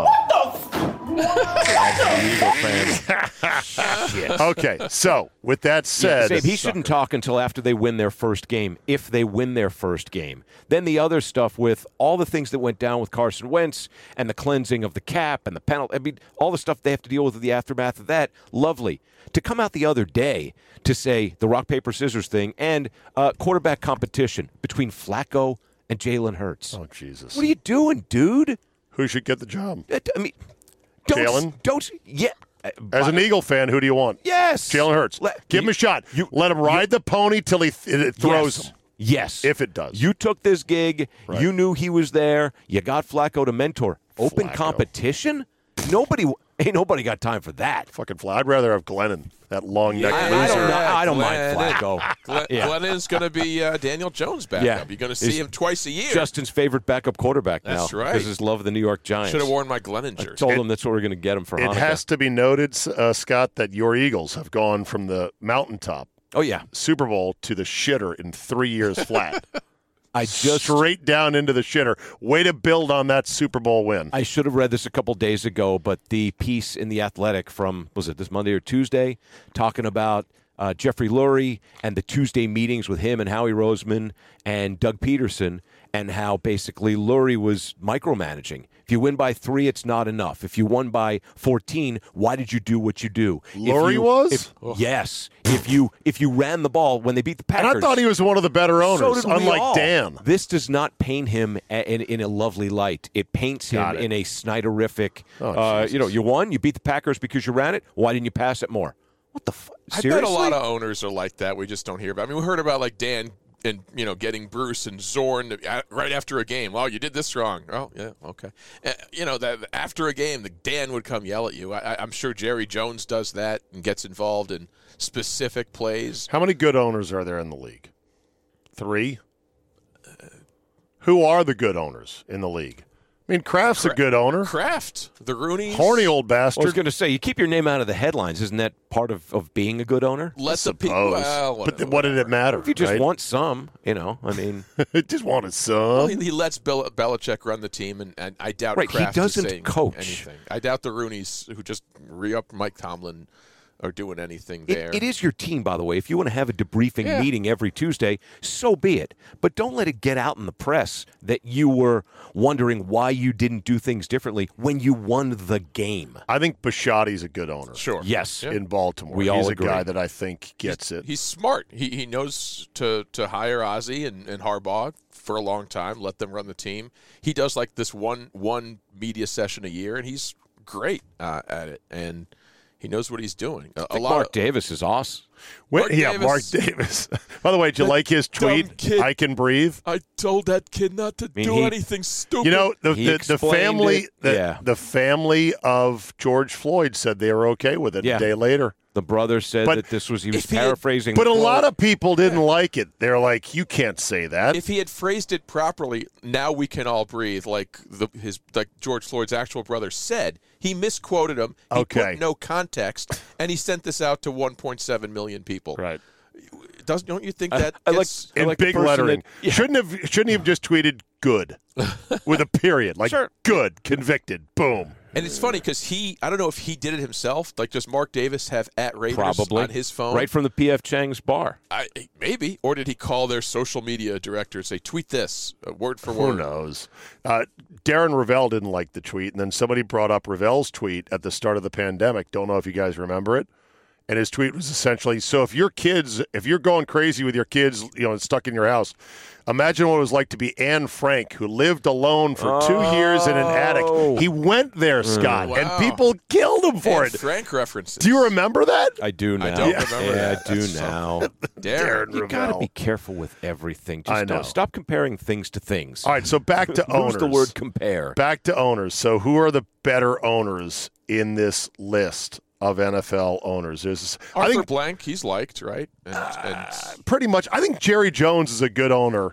Shit. Okay, so with that said, yeah, Zabe, he shouldn't talk until after they win their first game, if they win their first game. Then the other stuff with all the things that went down with Carson Wentz and the cleansing of the cap and the penalty, I mean, all the stuff they have to deal with in the aftermath of that, lovely. To come out the other day to say the rock, paper, scissors thing and uh, quarterback competition between Flacco and Jalen Hurts. Oh, Jesus. What are you doing, dude? Who should get the job? I mean, don't, Jalen? Don't, yeah. As an Eagle fan, who do you want? Yes. Jalen Hurts. Let, Give him a shot. You, Let him ride you, the pony till he th- it throws yes. him. Yes. If it does. You took this gig. Right. You knew he was there. You got Flacco to mentor. Open Flacco. competition? Nobody, ain't nobody got time for that. Fucking Flacco. I'd rather have Glennon, that long neck I, loser. I don't, know, I don't Glennon. mind Flacco. Glenn, yeah. Glennon's going to be uh, Daniel Jones' backup. Yeah. You're going to see He's him twice a year. Justin's favorite backup quarterback now. That's right. Because his love of the New York Giants. Should have worn my Glennon jersey. I told him that's what we're going to get him for It Hanukkah. has to be noted, uh, Scott, that your Eagles have gone from the mountaintop oh, yeah. Super Bowl to the shitter in three years flat. I just straight down into the shitter. Way to build on that Super Bowl win. I should have read this a couple days ago, but the piece in The Athletic from, was it this Monday or Tuesday, talking about uh, Jeffrey Lurie and the Tuesday meetings with him and Howie Roseman and Doug Peterson, and how basically Lurie was micromanaging. If you win by three, it's not enough. If you won by fourteen, why did you do what you do? Lurie if you, was? If, yes. If you if you ran the ball when they beat the Packers. And I thought he was one of the better owners, so did we unlike all. Dan. This does not paint him a, in, in a lovely light. It paints him Got it. in a Snyderific, Oh, uh, Jesus. you know, you won, you beat the Packers because you ran it. Why didn't you pass it more? What the fuck? I Seriously? bet a lot of owners are like that. We just don't hear about. I mean, we heard about like Dan and you know getting Bruce and Zorn right after a game. Well, you did this wrong. Oh, yeah, okay. Uh, you know that after a game, the Dan would come yell at you. I, I'm sure Jerry Jones does that and gets involved in specific plays. How many good owners are there in the league? Three? Uh, Who are the good owners in the league? I mean, Kraft's Cra- a good owner. Kraft, the Rooney's. Horny old bastard. I was going to say, you keep your name out of the headlines. Isn't that part of, of being a good owner? Let the people. Well, but then what did it matter? If you just right? want some, you know, I mean. just wanted some. Well, he, he lets Bill, Belichick run the team, and, and I doubt Right, he Kraft doesn't is saying coach. anything. I doubt the Rooneys, who just re-upped Mike Tomlin, are doing anything It, there. it is your team, by the way. If you want to have a debriefing Yeah. meeting every Tuesday, so be it. But don't let it get out in the press that you were wondering why you didn't do things differently when you won the game. I think Bisciotti's a good owner. Sure. Yes. In Baltimore. We He's all a agree. guy that I think gets he's, it. He's smart. He he knows to, to hire Ozzie and, and Harbaugh for a long time, let them run the team. He does like this one one media session a year, and he's great uh, at it. And he knows what he's doing. A, I a think lot Mark of, Davis is awesome. Wait, Mark yeah, Davis. Mark Davis. By the way, did you That like his dumb tweet? kid. I can breathe. I told that kid not to mean, do he- anything stupid. You know, the He the, the explained family it. the, Yeah. the family of George Floyd said they were okay with it Yeah. a day later. The brother said But that this was, he was if he had- paraphrasing. But the a quote. lot of people didn't like it. They're like, you can't say that. if he had phrased it properly, now we can all breathe. Like the his like George Floyd's actual brother said, he misquoted him. He Okay. put no context, and he sent this out to one point seven million people. Right. Does don't you think I- that I like- gets, I In like the big person lettering. that- yeah. Shouldn't have shouldn't he have just tweeted good with a period. Like Sure. good, convicted, boom. and it's funny because he I don't know if he did it himself. Like does Mark Davis have at Raiders Probably on his phone? right from the P F Chang's bar. I, maybe, or did he call their social media director and say, "Tweet this uh, word for Who word"? knows? Uh, Darren Ravel didn't like the tweet, and then somebody brought up Ravel's tweet at the start of the pandemic. Don't know if you guys remember it. And his tweet was essentially, so if your kids, if you're going crazy with your kids, you know, stuck in your house, imagine what it was like to be Anne Frank, who lived alone for two years in an attic. He went there, Scott, and Wow. people killed him for And it. Frank references. Do you remember that? I do now. I don't remember Yeah, that. I do That's so- now. Darren. You got to Ravel. be careful with everything. Just I don't- know. Stop comparing things to things. All right, so back to owners. Use the word compare. Back to owners. So who are the better owners in this list of N F L owners? There's, Arthur I think Blank, he's liked, right? And, and pretty much, I think Jerry Jones is a good owner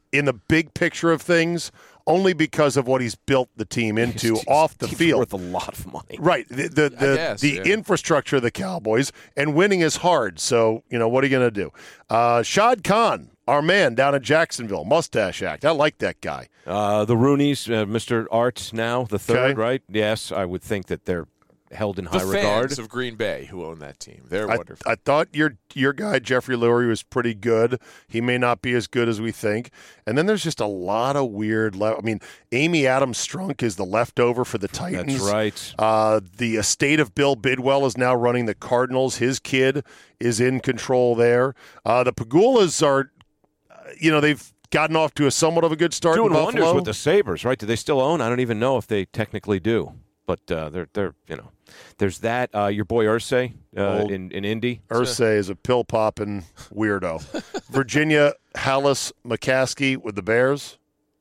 in the big picture of things, only because of what he's built the team into His off the team's field. worth a lot of money. Right. The the the, guess, the yeah. infrastructure of the Cowboys, and winning is hard. So, you know, what are you going to do? Uh, Shad Khan, our man down in Jacksonville, Mustache Act. I like that guy. Uh, the Rooneys, uh, Mister Art now, the third, Okay. right? Yes, I would think that they're held in The high fans regard. of Green Bay who own that team. They're I, wonderful. I thought your your guy, Jeffrey Lurie, was pretty good. He may not be as good as we think. And then there's just a lot of weird le- I mean, Amy Adams Strunk is the leftover for the Titans. That's right. Uh, the estate of Bill Bidwell is now running the Cardinals. His kid is in control there. Uh, the Pagulas are, uh, you know, they've gotten off to a somewhat of a good start Doing in wonders Buffalo. with the Sabres, right? Do they still own? I don't even know if they technically do. But uh, they're, they're, you know, there's that. Uh, your boy Irsay uh, Old in, in Indy. Irsay is a pill-popping weirdo. Virginia Hallis McCaskey with the Bears.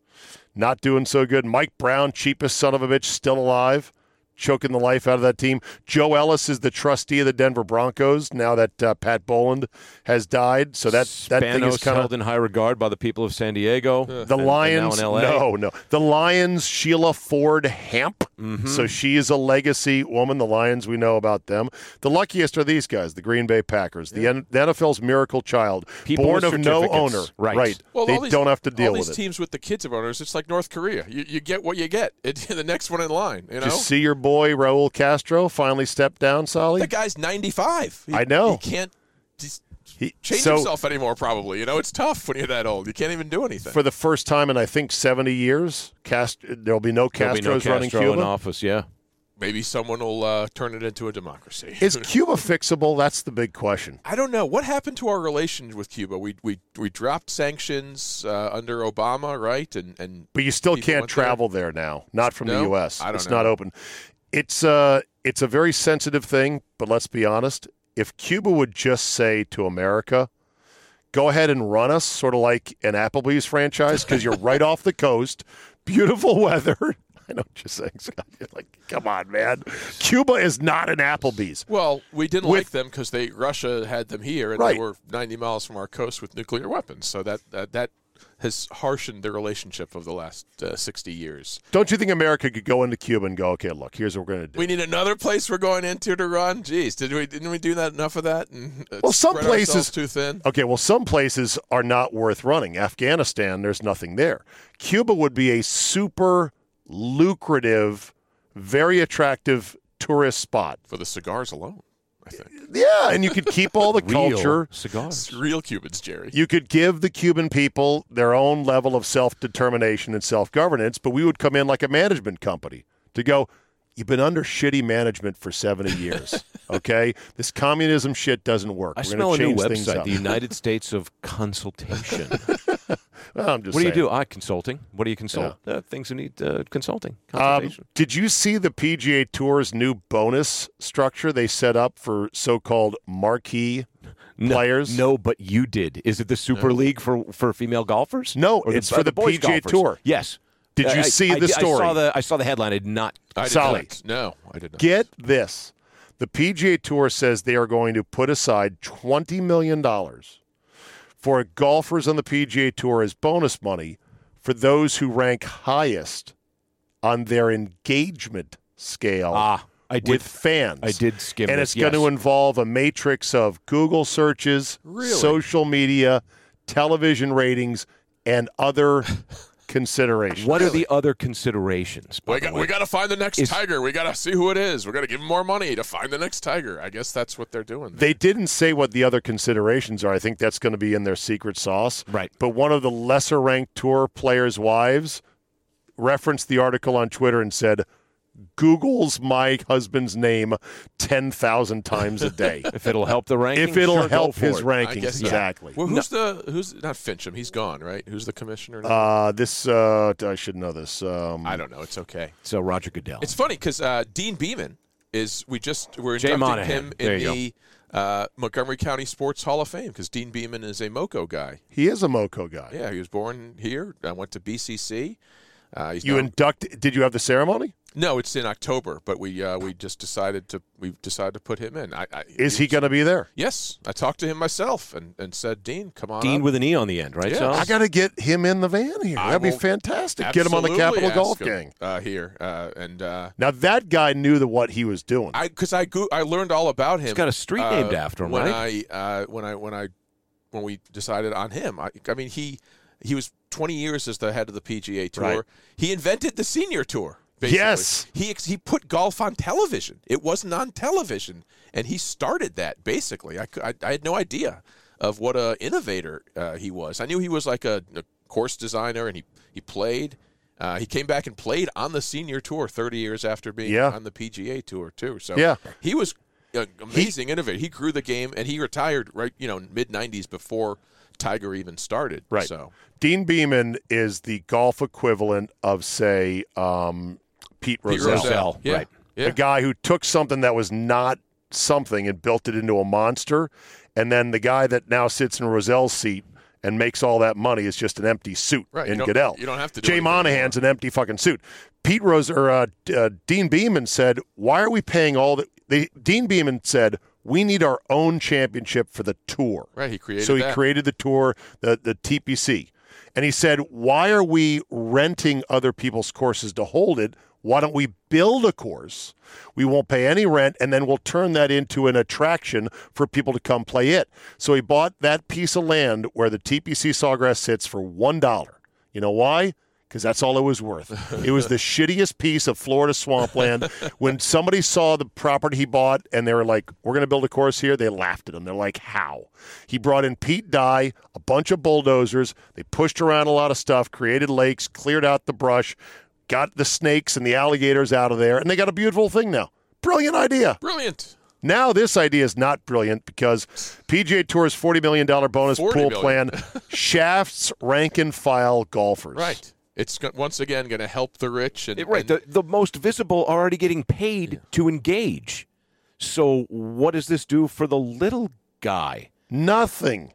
Not doing so good. Mike Brown, cheapest son of a bitch, still alive. Choking the life out of that team. Joe Ellis is the trustee of the Denver Broncos now that uh, Pat Boland has died. So that, that thing is Spanos kind held of... in high regard by the people of San Diego. The and- and Lions, now in L A. no, no. The Lions, Sheila Ford Hamp. Mhm. So she is a legacy woman. The Lions, we know about them. The luckiest are these guys, the Green Bay Packers, the, N- the N F L's miracle child, People born with of no certificates. owner. Right. Well, they all these, don't have to deal all these with it. teams with the kids of owners, it's like North Korea. You, you get what you get. It's the next one in line. You know, Did you see your boy Raul Castro finally step down, Solly? the guy's ninety-five. He, I know. He can't just He- change so- himself anymore. Probably. You know, it's tough when you're that old. You can't even do anything. For the first time in, I think, seventy years, Cast- there'll be no There'll Castros be no running Castro in Cuba. office, yeah. Maybe someone will uh, turn it into a democracy. Is Cuba fixable? That's the big question. I don't know. What happened to our relations with Cuba? We we we dropped sanctions uh, under Obama, right? And and But you still people can't went there? travel there now, not from the No? U S. I don't It's know. not open. It's uh, it's a very sensitive thing, but let's be honest. If Cuba would just say to America, go ahead and run us, sort of like an Applebee's franchise, because you're right off the coast, beautiful weather. I know what you're saying, Scott. You're like, come on, man. Cuba is not an Applebee's. Well, we didn't With- like them because they Russia had them here, and Right. they were ninety miles from our coast with nuclear weapons. So that that, that has harshened the relationship of the last uh, sixty years. Don't you think America could go into Cuba and go, okay, look, here's what we're going to do. We need another place we're going into to run. Jeez, did we didn't we do that enough of that? And uh, Well, some spread places ourselves too thin. Okay, well, some places are not worth running. Afghanistan, there's nothing there. Cuba would be a super lucrative, very attractive tourist spot. For the cigars alone, I think. Yeah, and you could keep all the Real culture. cigars. It's real Cubans, Jerry. You could give the Cuban people their own level of self-determination and self-governance, but we would come in like a management company to go, you've been under shitty management for seventy years, okay? This communism shit doesn't work. I We're smell a gonna new change things website, up. the United States of Consultation. Well, I'm just What do you saying. do? I consulting. What do you consult? Uh, things that need uh, consulting. Um, Consultation. did you see the P G A Tour's new bonus structure they set up for so-called marquee no, players? No, but you did. Is it the Super League for, for female golfers? No, Or it's uh, for the boys P G A golfers? Tour. Yes. Did you I- see I the did- I story? saw the, I saw the headline. I did not. I did Solly. not. No, I did not. Get this. The P G A Tour says they are going to put aside twenty million dollars for golfers on the P G A Tour as bonus money for those who rank highest on their engagement scale Ah, I did. with fans. I did skim And this, it's going to yes. involve a matrix of Google searches, Really? social media, television ratings, and other considerations. What are the other considerations? by We the got, way? we got to find the next Is- tiger. We got to see who it is. We got to give them more money to find the next tiger. I guess that's what they're doing. They didn't say what the other considerations are. I think that's going to be in their secret sauce. Right. But one of the lesser ranked tour players' wives referenced the article on Twitter and said, Googles my husband's name ten thousand times a day. If it'll help the ranking, If it'll sure, go help for his it. I rankings, guess- yeah. exactly. Well, who's the who's not Fincham? He's gone, right? Who's the commissioner now? Uh, this, uh, I should know this. Um, I don't know. It's okay. So Roger Goodell. It's funny because uh, Dean Beeman is we just we're Jay inducting Monahan. him There in you the uh, Montgomery County Sports Hall of Fame because Dean Beeman is a MoCo guy. He is a MoCo guy. Yeah, he was born here. I went to B C C. Uh, he's You now- induct? Did you have the ceremony? No, it's in October, but we uh, we just decided to we decided to put him in. I, I, Is he going to be there? Yes, I talked to him myself and, and said, Dean, come on. Dean up. with an E on the end, right? Yes. So I got to get him in the van here. I That'd be will fantastic. Get him on the absolutely Capital ask Golf him, Gang. uh, here, uh, and uh, Now, that guy knew the, what he was doing. I because I go, I learned all about him. He's got a street uh, named after him, when right? I uh, when I when I when we decided on him. I, I mean, he he was twenty years as the head of the P G A Tour. Right. He invented the Senior Tour. Basically. Yes. He he put golf on television. It wasn't on television, and he started that, basically. I, I, I had no idea of what a innovator uh, he was. I knew he was like a, a course designer, and he, he played. Uh, he came back and played on the Senior Tour thirty years after being Yeah. on the P G A Tour, too. So Yeah. he was an amazing innovator. He grew the game, and he retired right, you know, mid nineties before Tiger even started. Right. So Dean Beeman is the golf equivalent of, say, um, Pete Pete Rozelle. Rozelle. Yeah. Right. Yeah. A guy who took something that was not something and built it into a monster. And then the guy that now sits in Rozelle's seat and makes all that money is just an empty suit Right, you in don't- Goodell. you don't have to do Jay anything Monahan's an empty fucking suit. Pete Rose or uh, uh, Dean Beeman said, "Why are we paying all the?" They, Dean Beeman said, "We need our own championship for the tour." Right, he created So he that. created the tour, the the T P C, and he said, "Why are we renting other people's courses to hold it? Why don't we build a course? We won't pay any rent, and then we'll turn that into an attraction for people to come play it." So he bought that piece of land where the T P C Sawgrass sits for one dollar. You know why? Because that's all it was worth. It was the shittiest piece of Florida swampland. When somebody saw the property he bought and they were like, "We're going to build a course here," they laughed at him. They're like, "How?" He brought in Pete Dye, a bunch of bulldozers. They pushed around a lot of stuff, created lakes, cleared out the brush, got the snakes and the alligators out of there, and they got a beautiful thing now. Brilliant idea. Brilliant. Now this idea is not brilliant because P G A Tour's forty million dollars bonus forty pool million. plan shafts rank-and-file golfers. Right. It's go- once again going to help the rich. And, It- right. and- The, the most visible are already getting paid to engage. So what does this do for the little guy? Nothing.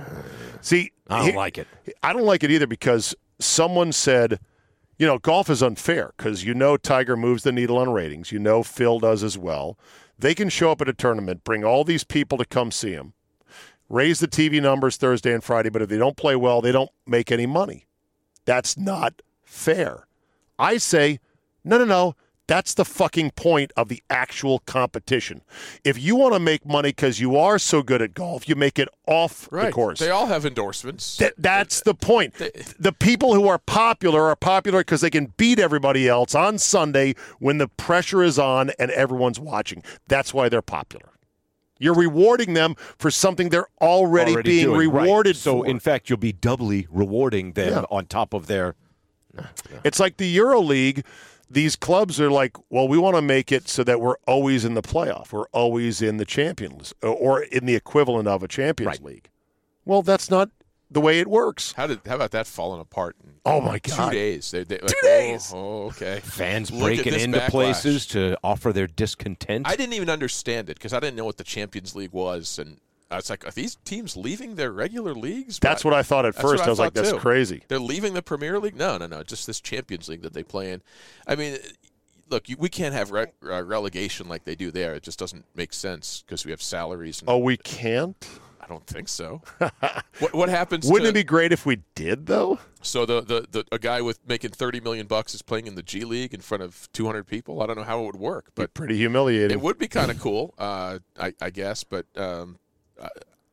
See, I don't he- like it. I don't like it either because someone said, you know, golf is unfair because you know Tiger moves the needle on ratings. You know Phil does as well. They can show up at a tournament, bring all these people to come see him, raise the T V numbers Thursday and Friday, but if they don't play well, they don't make any money. That's not fair. I say, no, no, no. That's the fucking point of the actual competition. If you want to make money because you are so good at golf, you make it off right. the course. They all have endorsements. Th- that's the point. The people who are popular are popular because they can beat everybody else on Sunday when the pressure is on and everyone's watching. That's why they're popular. You're rewarding them for something they're already, Already being doing, right. rewarded So for. in fact, you'll be doubly rewarding them Yeah. on top of their. It's like the EuroLeague. These clubs are like, well, we want to make it so that we're always in the playoff. We're always in the Champions or in the equivalent of a Champions League. Well, that's not the way it works. How did how about that falling apart? In, Oh, my two God. days. They, they, like, Two days. Oh, oh, okay. Fans Look at breaking this into backlash. places to offer their discontent. I didn't even understand it because I didn't know what the Champions League was, and I was like, are these teams leaving their regular leagues? That's what I thought at That's what first. I was like, thought, that's too. crazy. They're leaving the Premier League? No, no, no. Just this Champions League that they play in. I mean, look, you, we can't have re- uh, relegation like they do there. It just doesn't make sense because we have salaries. And, Oh, we can't? I don't think so. what what happens? Wouldn't to, it be great if we did, though? So the, the, the a guy with making thirty million bucks is playing in the G League in front of two hundred people. I don't know how it would work, but Pretty humiliating. it would be kind of cool, uh, I, I guess. But um, I,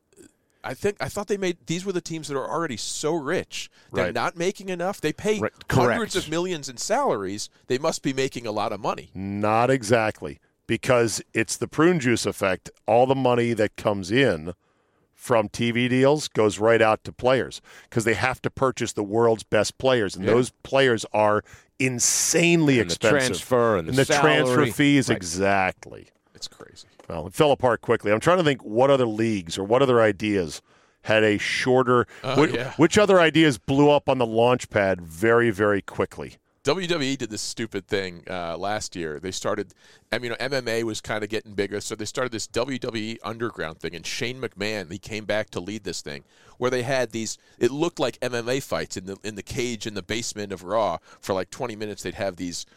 I think I thought they made these were the teams that are already so rich. They're Right. not making enough. They pay Right, hundreds correct. of millions in salaries. They must be making a lot of money. Not exactly, because it's the prune juice effect. All the money that comes in from T V deals goes right out to players because they have to purchase the world's best players, and Yeah. those players are insanely And the expensive. transfer and the and the transfer salary. fees, Right. exactly. It's crazy. Well, it fell apart quickly. I'm trying to think what other leagues or what other ideas had a shorter. Oh, which, yeah. which other ideas blew up on the launch pad very, very quickly? W W E did this stupid thing uh, last year. They started, I mean, you know, M M A was kind of getting bigger, so they started this W W E Underground thing. And Shane McMahon, he came back to lead this thing, where they had these. It looked like M M A fights in the in the cage in the basement of Raw for like twenty minutes. They'd have these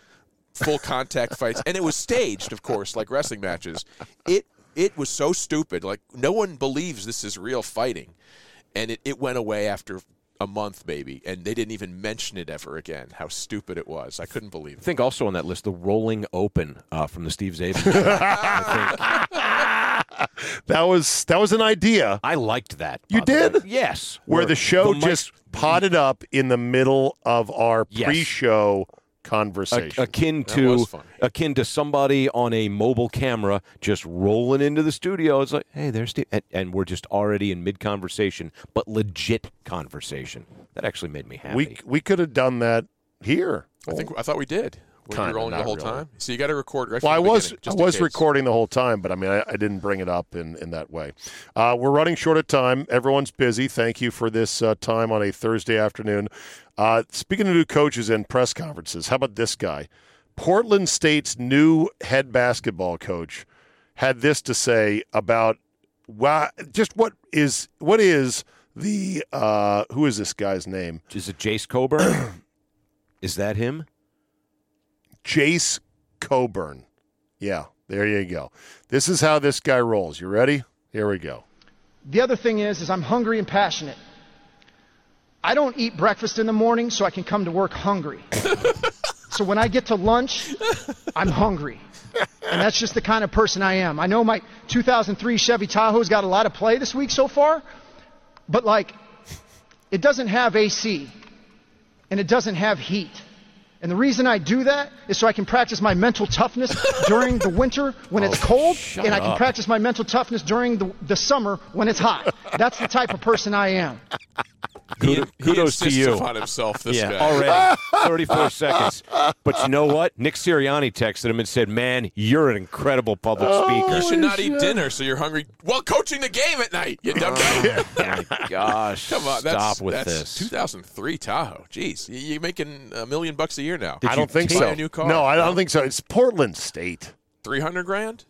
full contact fights, and it was staged, of course, like wrestling matches. It it was so stupid. Like, no one believes this is real fighting, and it, it went away after a month, maybe, and they didn't even mention it ever again. How stupid it was! I couldn't believe it. I think also on that list, the Rolling Open uh, from the Steve Zabin show. I think that was that was an idea. I liked that. You did? Yes. Where the show the mic- just potted up in the middle of our Yes. pre-show conversation. A- akin That to was funny. akin to somebody on a mobile camera just rolling into the studio. It's like, hey, there's Steve, and, and we're just already in mid conversation, but legit conversation. That actually made me happy. we we could have done that here. I think I thought we did. Were Kinda, you rolling the not whole really. time? So you got to record right Well, I from the was beginning, I just in was case. recording the whole time, but I mean, I, I didn't bring it up in, in that way. Uh, we're running short of time. Everyone's busy. Thank you for this uh, time on a Thursday afternoon. Uh, speaking of new coaches and press conferences, how about this guy? Portland State's new head basketball coach had this to say about wow, just what is what is the uh, who is this guy's name? Is it Jace Coburn? Is that him? Jace Coburn. Yeah, there you go. This is how this guy rolls. You ready? Here we go. The other thing is, is I'm hungry and passionate. I don't eat breakfast in the morning so I can come to work hungry. So when I get to lunch, I'm hungry. And that's just the kind of person I am. I know my two thousand three Chevy Tahoe's got a lot of play this week so far, but like, it doesn't have A C and it doesn't have heat. And the reason I do that is so I can practice my mental toughness during the winter when it's Oh, cold, shut and I can up. practice my mental toughness during the, the summer when it's hot. That's the type of person I am. He, Kudos he to insists you. upon himself, this yeah, guy. already thirty-four seconds. But you know what? Nick Sirianni texted him and said, "Man, you're an incredible public Oh, speaker." You should not eat dinner, so you're hungry while coaching the game at night. You dumb Oh my gosh! Come on, that's, stop with that's this. two thousand three Tahoe. Jeez, You- you're making a million bucks a year now. I don't think buy so. a new car? No, I don't think so. It's Portland State. Three hundred grand.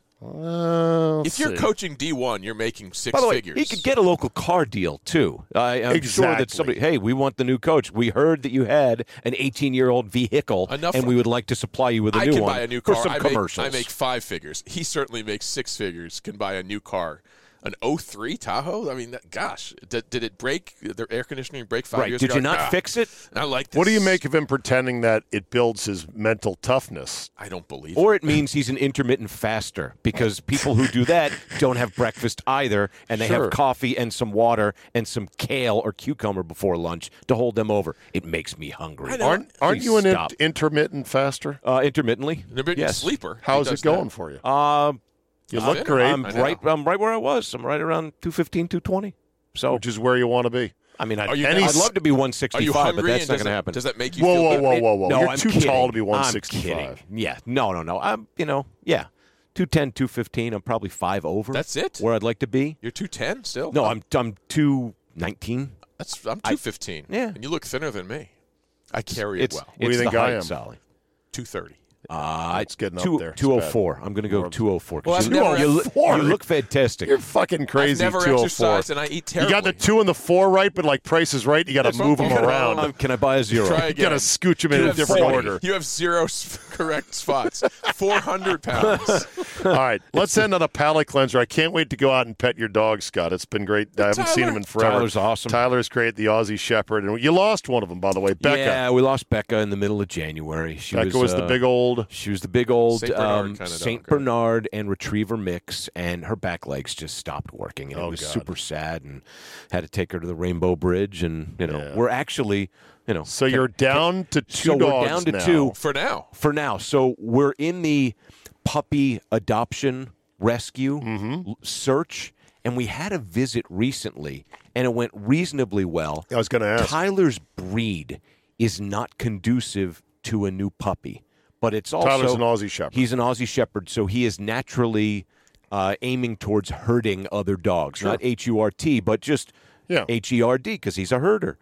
Uh, If you're coaching D one, you're making six By the way, figures. he could get a local car deal too. I, I'm sure Exactly. that somebody, hey, we want the new coach. We heard that you had an eighteen-year-old vehicle, Enough and for- we would like to supply you with a I new can one buy a new for car. some I make, commercials. I make five figures. He certainly makes six figures. Can buy a new car. An oh three Tahoe? I mean, that, gosh, did, did it break? Their air conditioning break five right? years Did ago? you not Ah, fix it? I like this. What do you make of him pretending that it builds his mental toughness? I don't believe Or it means he's an intermittent faster because people who do that don't have breakfast either, and they Sure. have coffee and some water and some kale or cucumber before lunch to hold them over. It makes me hungry. I know. Aren't aren't Please you an in- stop. intermittent faster? Uh, intermittently, Intermittent yes. sleeper. He How's does it going that. for you? Uh, You I'm look in. great, I'm I know. right. I'm right where I was. I'm right around two fifteen, two twenty. So, which is where you want to be. I mean, I'd, Are you- I'd Any- love to be one Are you sixty-five, hungry? but that's and not does going to that- happen. Does that make you Whoa, feel whoa, good? whoa, whoa, whoa! No, You're I'm too kidding. tall to be I'm one sixty-five. kidding. Yeah, no, no, no. I'm, you know, yeah, two ten, two fifteen. I'm probably five over. That's it? Where I'd like to be. You're two ten still? No, I'm I'm two nineteen. That's I'm I- two fifteen. yeah. And you look thinner than me. I carry It's it well. What do you it's think the I height, am? Sally. two thirty. Uh, It's getting up two, there. It's two oh bad. four. I'm going to go two oh four. Well, I've you, never- you, look- two oh four? you look fantastic. You're fucking crazy. I've never two oh four. exercised and I eat You terribly. got the two and the four right, but like Price is Right, you got to That's move what- them you gotta- around. Um, can I buy a zero? Try You again. got to scooch them in You a have different forty. order. You have zero s- correct spots. four hundred pounds. All right, let's end on a palate cleanser. I can't wait to go out and pet your dog, Scott. It's been great. I haven't seen him in forever. Tyler's awesome. Tyler's great, the Aussie Shepherd, and you lost one of them, by the way, Becca. Yeah, we lost Becca in the middle of January. She Becca was, was, the uh, big old. She was the big old Saint Bernard um, kinda Saint dog, right? Bernard and Retriever mix, and her back legs just stopped working, and Oh, it was God. super sad. And had to take her to the Rainbow Bridge, and you know Yeah. we're actually, you know, So you're down to two so dogs we're down to now. two For now. for now. So we're in the puppy adoption rescue Mm-hmm. l- search, and we had a visit recently, and it went reasonably well. I was going to ask. Tyler's breed is not conducive to a new puppy, but it's also Tyler's an Aussie Shepherd. He's an Aussie Shepherd, so he is naturally uh, aiming towards herding other dogs, Sure. not H U R T, but just Yeah. H E R D because he's a herder.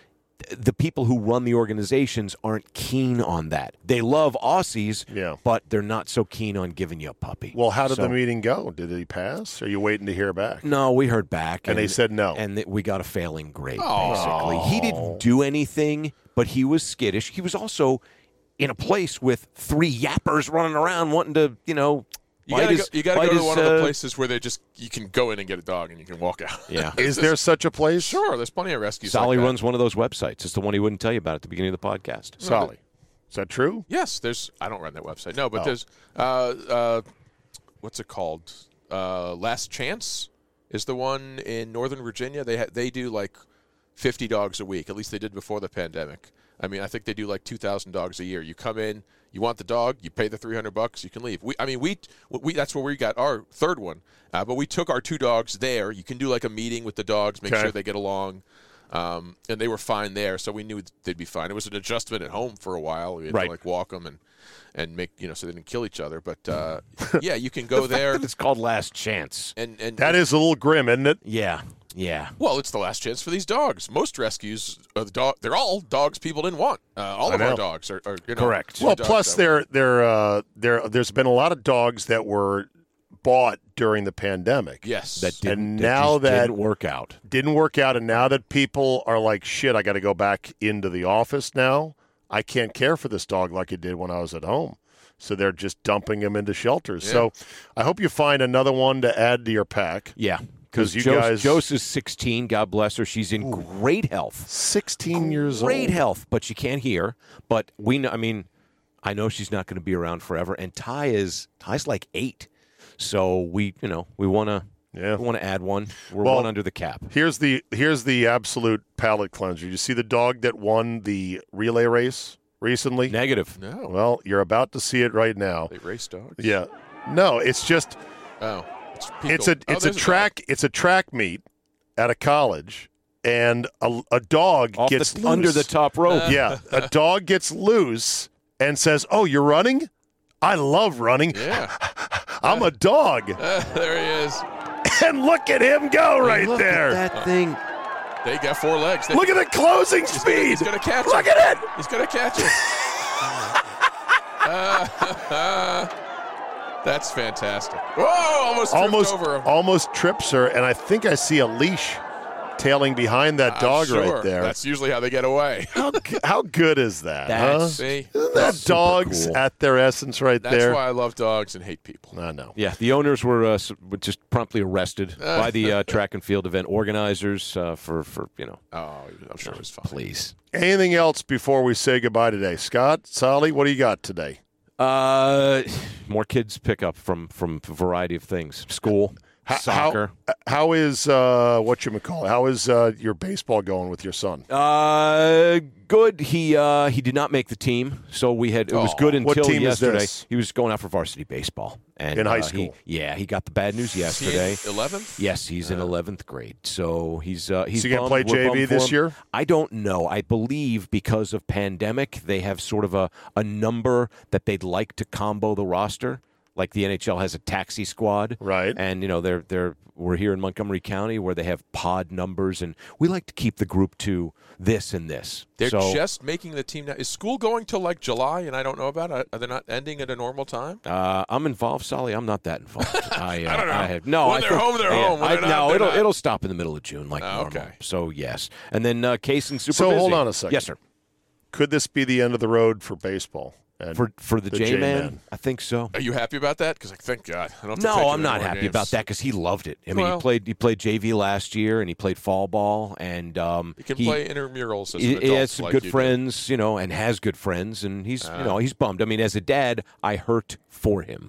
The people who run the organizations aren't keen on that. They love Aussies, Yeah. but they're not so keen on giving you a puppy. Well, how did So- the meeting go? Did he pass? Are you waiting to hear back? No, we heard back, And they said no. and that we got a failing grade. Oh. Basically, he didn't do anything, but he was skittish. He was also in a place with three yappers running around wanting to, you know, You bite gotta, his- go, you gotta bite go to his, one of the uh, places where they just you can go in and get a dog and you can walk out. Yeah. Is there such a place? Sure, there's plenty of rescues. Sally like that. runs one of those websites. It's the one he wouldn't tell you about at the beginning of the podcast. Sally. Is that true? Yes, there's. I don't run that website. No, but Oh. there's. Uh, uh, what's it called? Uh, Last Chance is the one in Northern Virginia. They ha- they do like fifty dogs a week. At least they did before the pandemic. I mean, I think they do like two thousand dogs a year. You come in, you want the dog, you pay the three hundred bucks, you can leave. We, I mean, we, we that's where we got our third one. Uh, but we took our two dogs there. You can do like a meeting with the dogs, make Okay. sure they get along. Um, and they were fine there, so we knew they'd be fine. It was an adjustment at home for a while. We had Right. to like walk them and, and make you know so they didn't kill each other. But uh, yeah, you can go The fact there. that it's called Last Chance. And and That is a little grim, isn't it? Yeah. Yeah. well, it's the last chance for these dogs. Most rescues, are the dog, they're all dogs people didn't want. Uh, all I of our know. dogs are, are you know, Correct. Well, dogs plus that- there, there, uh, there, there's been a lot of dogs that were bought during the pandemic. Yes, That didn't, And that now just that- didn't work out. Didn't work out, and now that people are like, shit, I got to go back into the office now. I can't care for this dog like I did when I was at home. So they're just dumping him into shelters. Yeah. So I hope you find another one to add to your pack. Yeah. 'Cause you Jos- guys- Jose is sixteen. God bless her. She's in great health. sixteen years old. Great health, but she can't hear. But we know, I mean, I know she's not going to be around forever. And Ty is, Ty's like eight. So we, you know, we want to Yeah. we want to add one. We're Well, one under the cap. Here's the here's the absolute palate cleanser. You see the dog that won the relay race recently? Negative. No. Well, you're about to see it right now. They race dogs. Yeah. No, it's just Oh, it's, it's a Pico. Oh, it's a there's track it's a track meet at a college, and a, a dog Off gets the, loose. under the top rope. Yeah, a dog gets loose and says, "Oh, you're running? I love running. dog. Yeah, I'm a dog." Uh, there he is. And look at him go right Look there. at that thing. They got four legs. They, Look at the closing he's gonna, speed. he's gonna catch Look it. at it. He's gonna catch it. Uh, that's fantastic. Whoa! Almost tripped Almost, over him. almost trips her, and I think I see a leash tailing behind that I'm dog sure. right there. That's usually how they get away. How, g- how good is that? That's- huh? See, Isn't that super dogs cool. at their essence right that's there? why I love dogs and hate people. I know. Yeah, the owners were, uh, s- were just promptly arrested by the uh, track and field event organizers uh, for, for, you know, Oh, I'm sure it was fun. please. Anything else before we say goodbye today? Scott, Sally, what do you got today? Uh, more kids pick up from from a variety of things. School, How- soccer. How, how is uh, what you call? How is uh, your baseball going with your son? Uh, good. He uh he did not make the team, so we had it was Oh, good what until team is yesterday. this? He was going out for varsity baseball and In high uh, school? He, yeah, he got the bad news yesterday. eleventh? Yes, he's in eleventh grade, so he's uh, he's he gonna bummed. play We're J V bummed for this him. year? I don't know. I believe because of pandemic, they have sort of a a number that they'd like to combo the roster. Like the N H L has a taxi squad, right? And you know they're they're we're here in Montgomery County where they have pod numbers, and we like to keep the group to this and this. They're so, just making the team now. Is school going till like July, and I don't know about it? Are they not ending at a normal time? Uh, I'm involved, Solly. I'm not that involved. I, uh, I don't know. I have no. When I they're think- home, they're yeah, home. When I, they're not, no, they're it'll not. it'll stop in the middle of June, like Oh, normal. okay. So yes, and then uh, Kaysen super So busy. hold on a second. Yes, sir. Could this be the end of the road for baseball? And For for the, the J-Man, J-Man? I think so. Are you happy about that? Because like, thank God. I don't have to take No, you I'm to not more happy games. about that because he loved it. I mean, Well- he played he played J V last year and he played fall ball and um, He can play intramurals as he, an he adult has some like good you did. friends, you know, and has good friends, and he's you Ah. know he's bummed. I mean, as a dad, I hurt for him.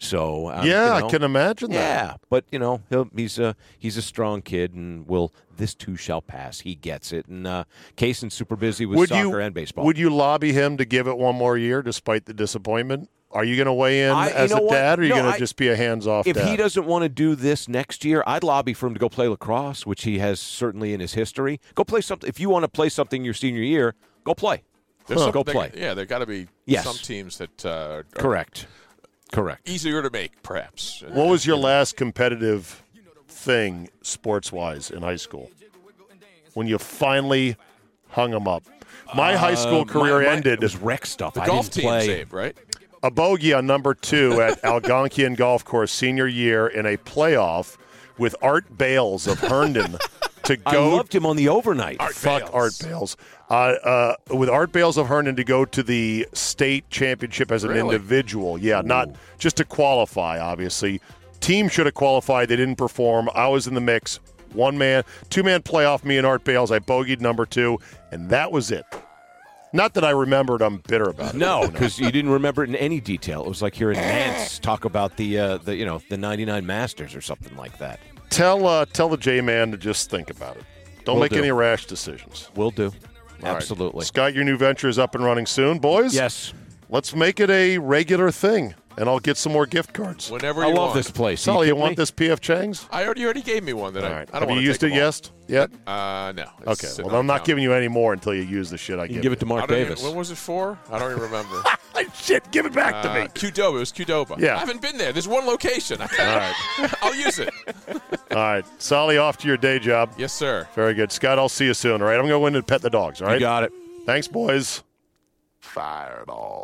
So um, Yeah, you know, I can imagine that. Yeah, but you know he'll, he's a he's a strong kid, and will this too shall pass. He gets it, and uh, Kaysen's super busy with Would soccer you and baseball. would you lobby him to give it one more year despite the disappointment? Are you going to weigh in I- you as know a what? dad, or are you No, going I- to just be a hands-off If dad? he doesn't want to do this next year, I'd lobby for him to go play lacrosse, which he has certainly in his history. Go play something. If you want to play something your senior year, go play. There's Huh. some- Go there- play. Yeah, there got to be Yes. some teams that uh, are Correct. Correct. easier to make, perhaps. What was your last competitive thing, sports-wise, in high school? When you finally hung them up. My high school Uh, career my- my- ended. It was rec stuff. The I golf didn't team play. saved, right? A bogey on number two at Algonquian Golf Course senior year in a playoff with Art Bales of Herndon to I go. loved him on the overnight. Art Fuck Bales. Art Bales. Uh, uh, with Art Bales of Herndon to go to the state championship as an Really? individual. Yeah, Ooh. Not just to qualify, obviously. Team should have qualified. They didn't perform. I was in the mix. One man, two man playoff, me and Art Bales. I bogeyed number two, and that was it. Not that I remembered I'm bitter about it. No, because you didn't remember it in any detail. It was like hearing Nance talk about the uh, the you know the ninety-nine Masters or something like that. Tell uh, tell the J-Man to just think about it. Don't Will make do. any rash decisions. Will do. All Absolutely. Right. Scott, your new venture is up and running soon, boys? Yes. Let's make it a regular thing, and I'll get some more gift cards. Whenever I you love want. this place. Sully, you kidding want me? this P F Chang's? I already, you already gave me one that All I, right. I don't Have want you to used take it them all. yes? yet? Uh, no. It's Okay, sitting well, on I'm the not counter. giving you any more until you use the shit I You give can give it to I Mark don't even- Davis. When was it for? I don't even remember. Shit, give it back to Uh, me. Qdoba. It was Qdoba. Yeah. I haven't been there. There's one location. I All right. I'll use it. All right. Sully, off to your day job. Yes, sir. Very good. Scott, I'll see you soon, all right? I'm going to go in and pet the dogs, all right? You got it. Thanks, boys. Fireball.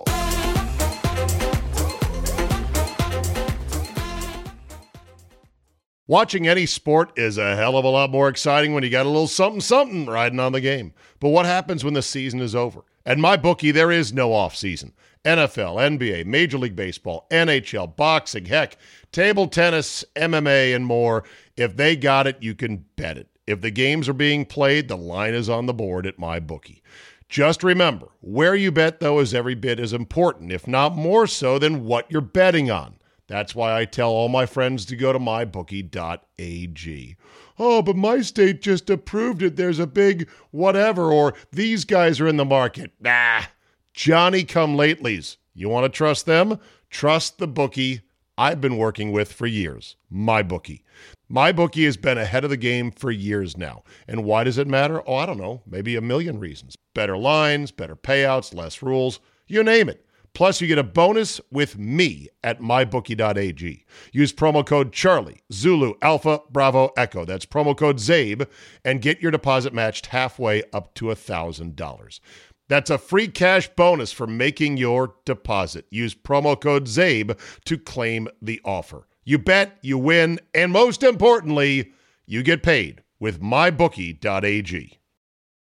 Watching any sport is a hell of a lot more exciting when you got a little something-something riding on the game. But what happens when the season is over? At MyBookie, there is no off-season. N F L, N B A, Major League Baseball, N H L, boxing, heck, table tennis, M M A, and more. If they got it, you can bet it. If the games are being played, the line is on the board at MyBookie. Just remember, where you bet, though, is every bit as important, if not more so, than what you're betting on. That's why I tell all my friends to go to my bookie dot a g. Oh, but my state just approved it. There's a big whatever, or these guys are in the market. Nah, Johnny-come-latelys. You want to trust them? Trust the bookie I've been working with for years, MyBookie. MyBookie has been ahead of the game for years now. And why does it matter? Oh, I don't know. Maybe a million reasons. Better lines, better payouts, less rules, you name it. Plus, you get a bonus with me at my bookie dot a g. Use promo code Charlie, Zulu, Alpha, Bravo, Echo. That's promo code ZABE, and get your deposit matched halfway up to one thousand dollars. That's a free cash bonus for making your deposit. Use promo code ZABE to claim the offer. You bet, you win, and most importantly, you get paid with my bookie dot a g.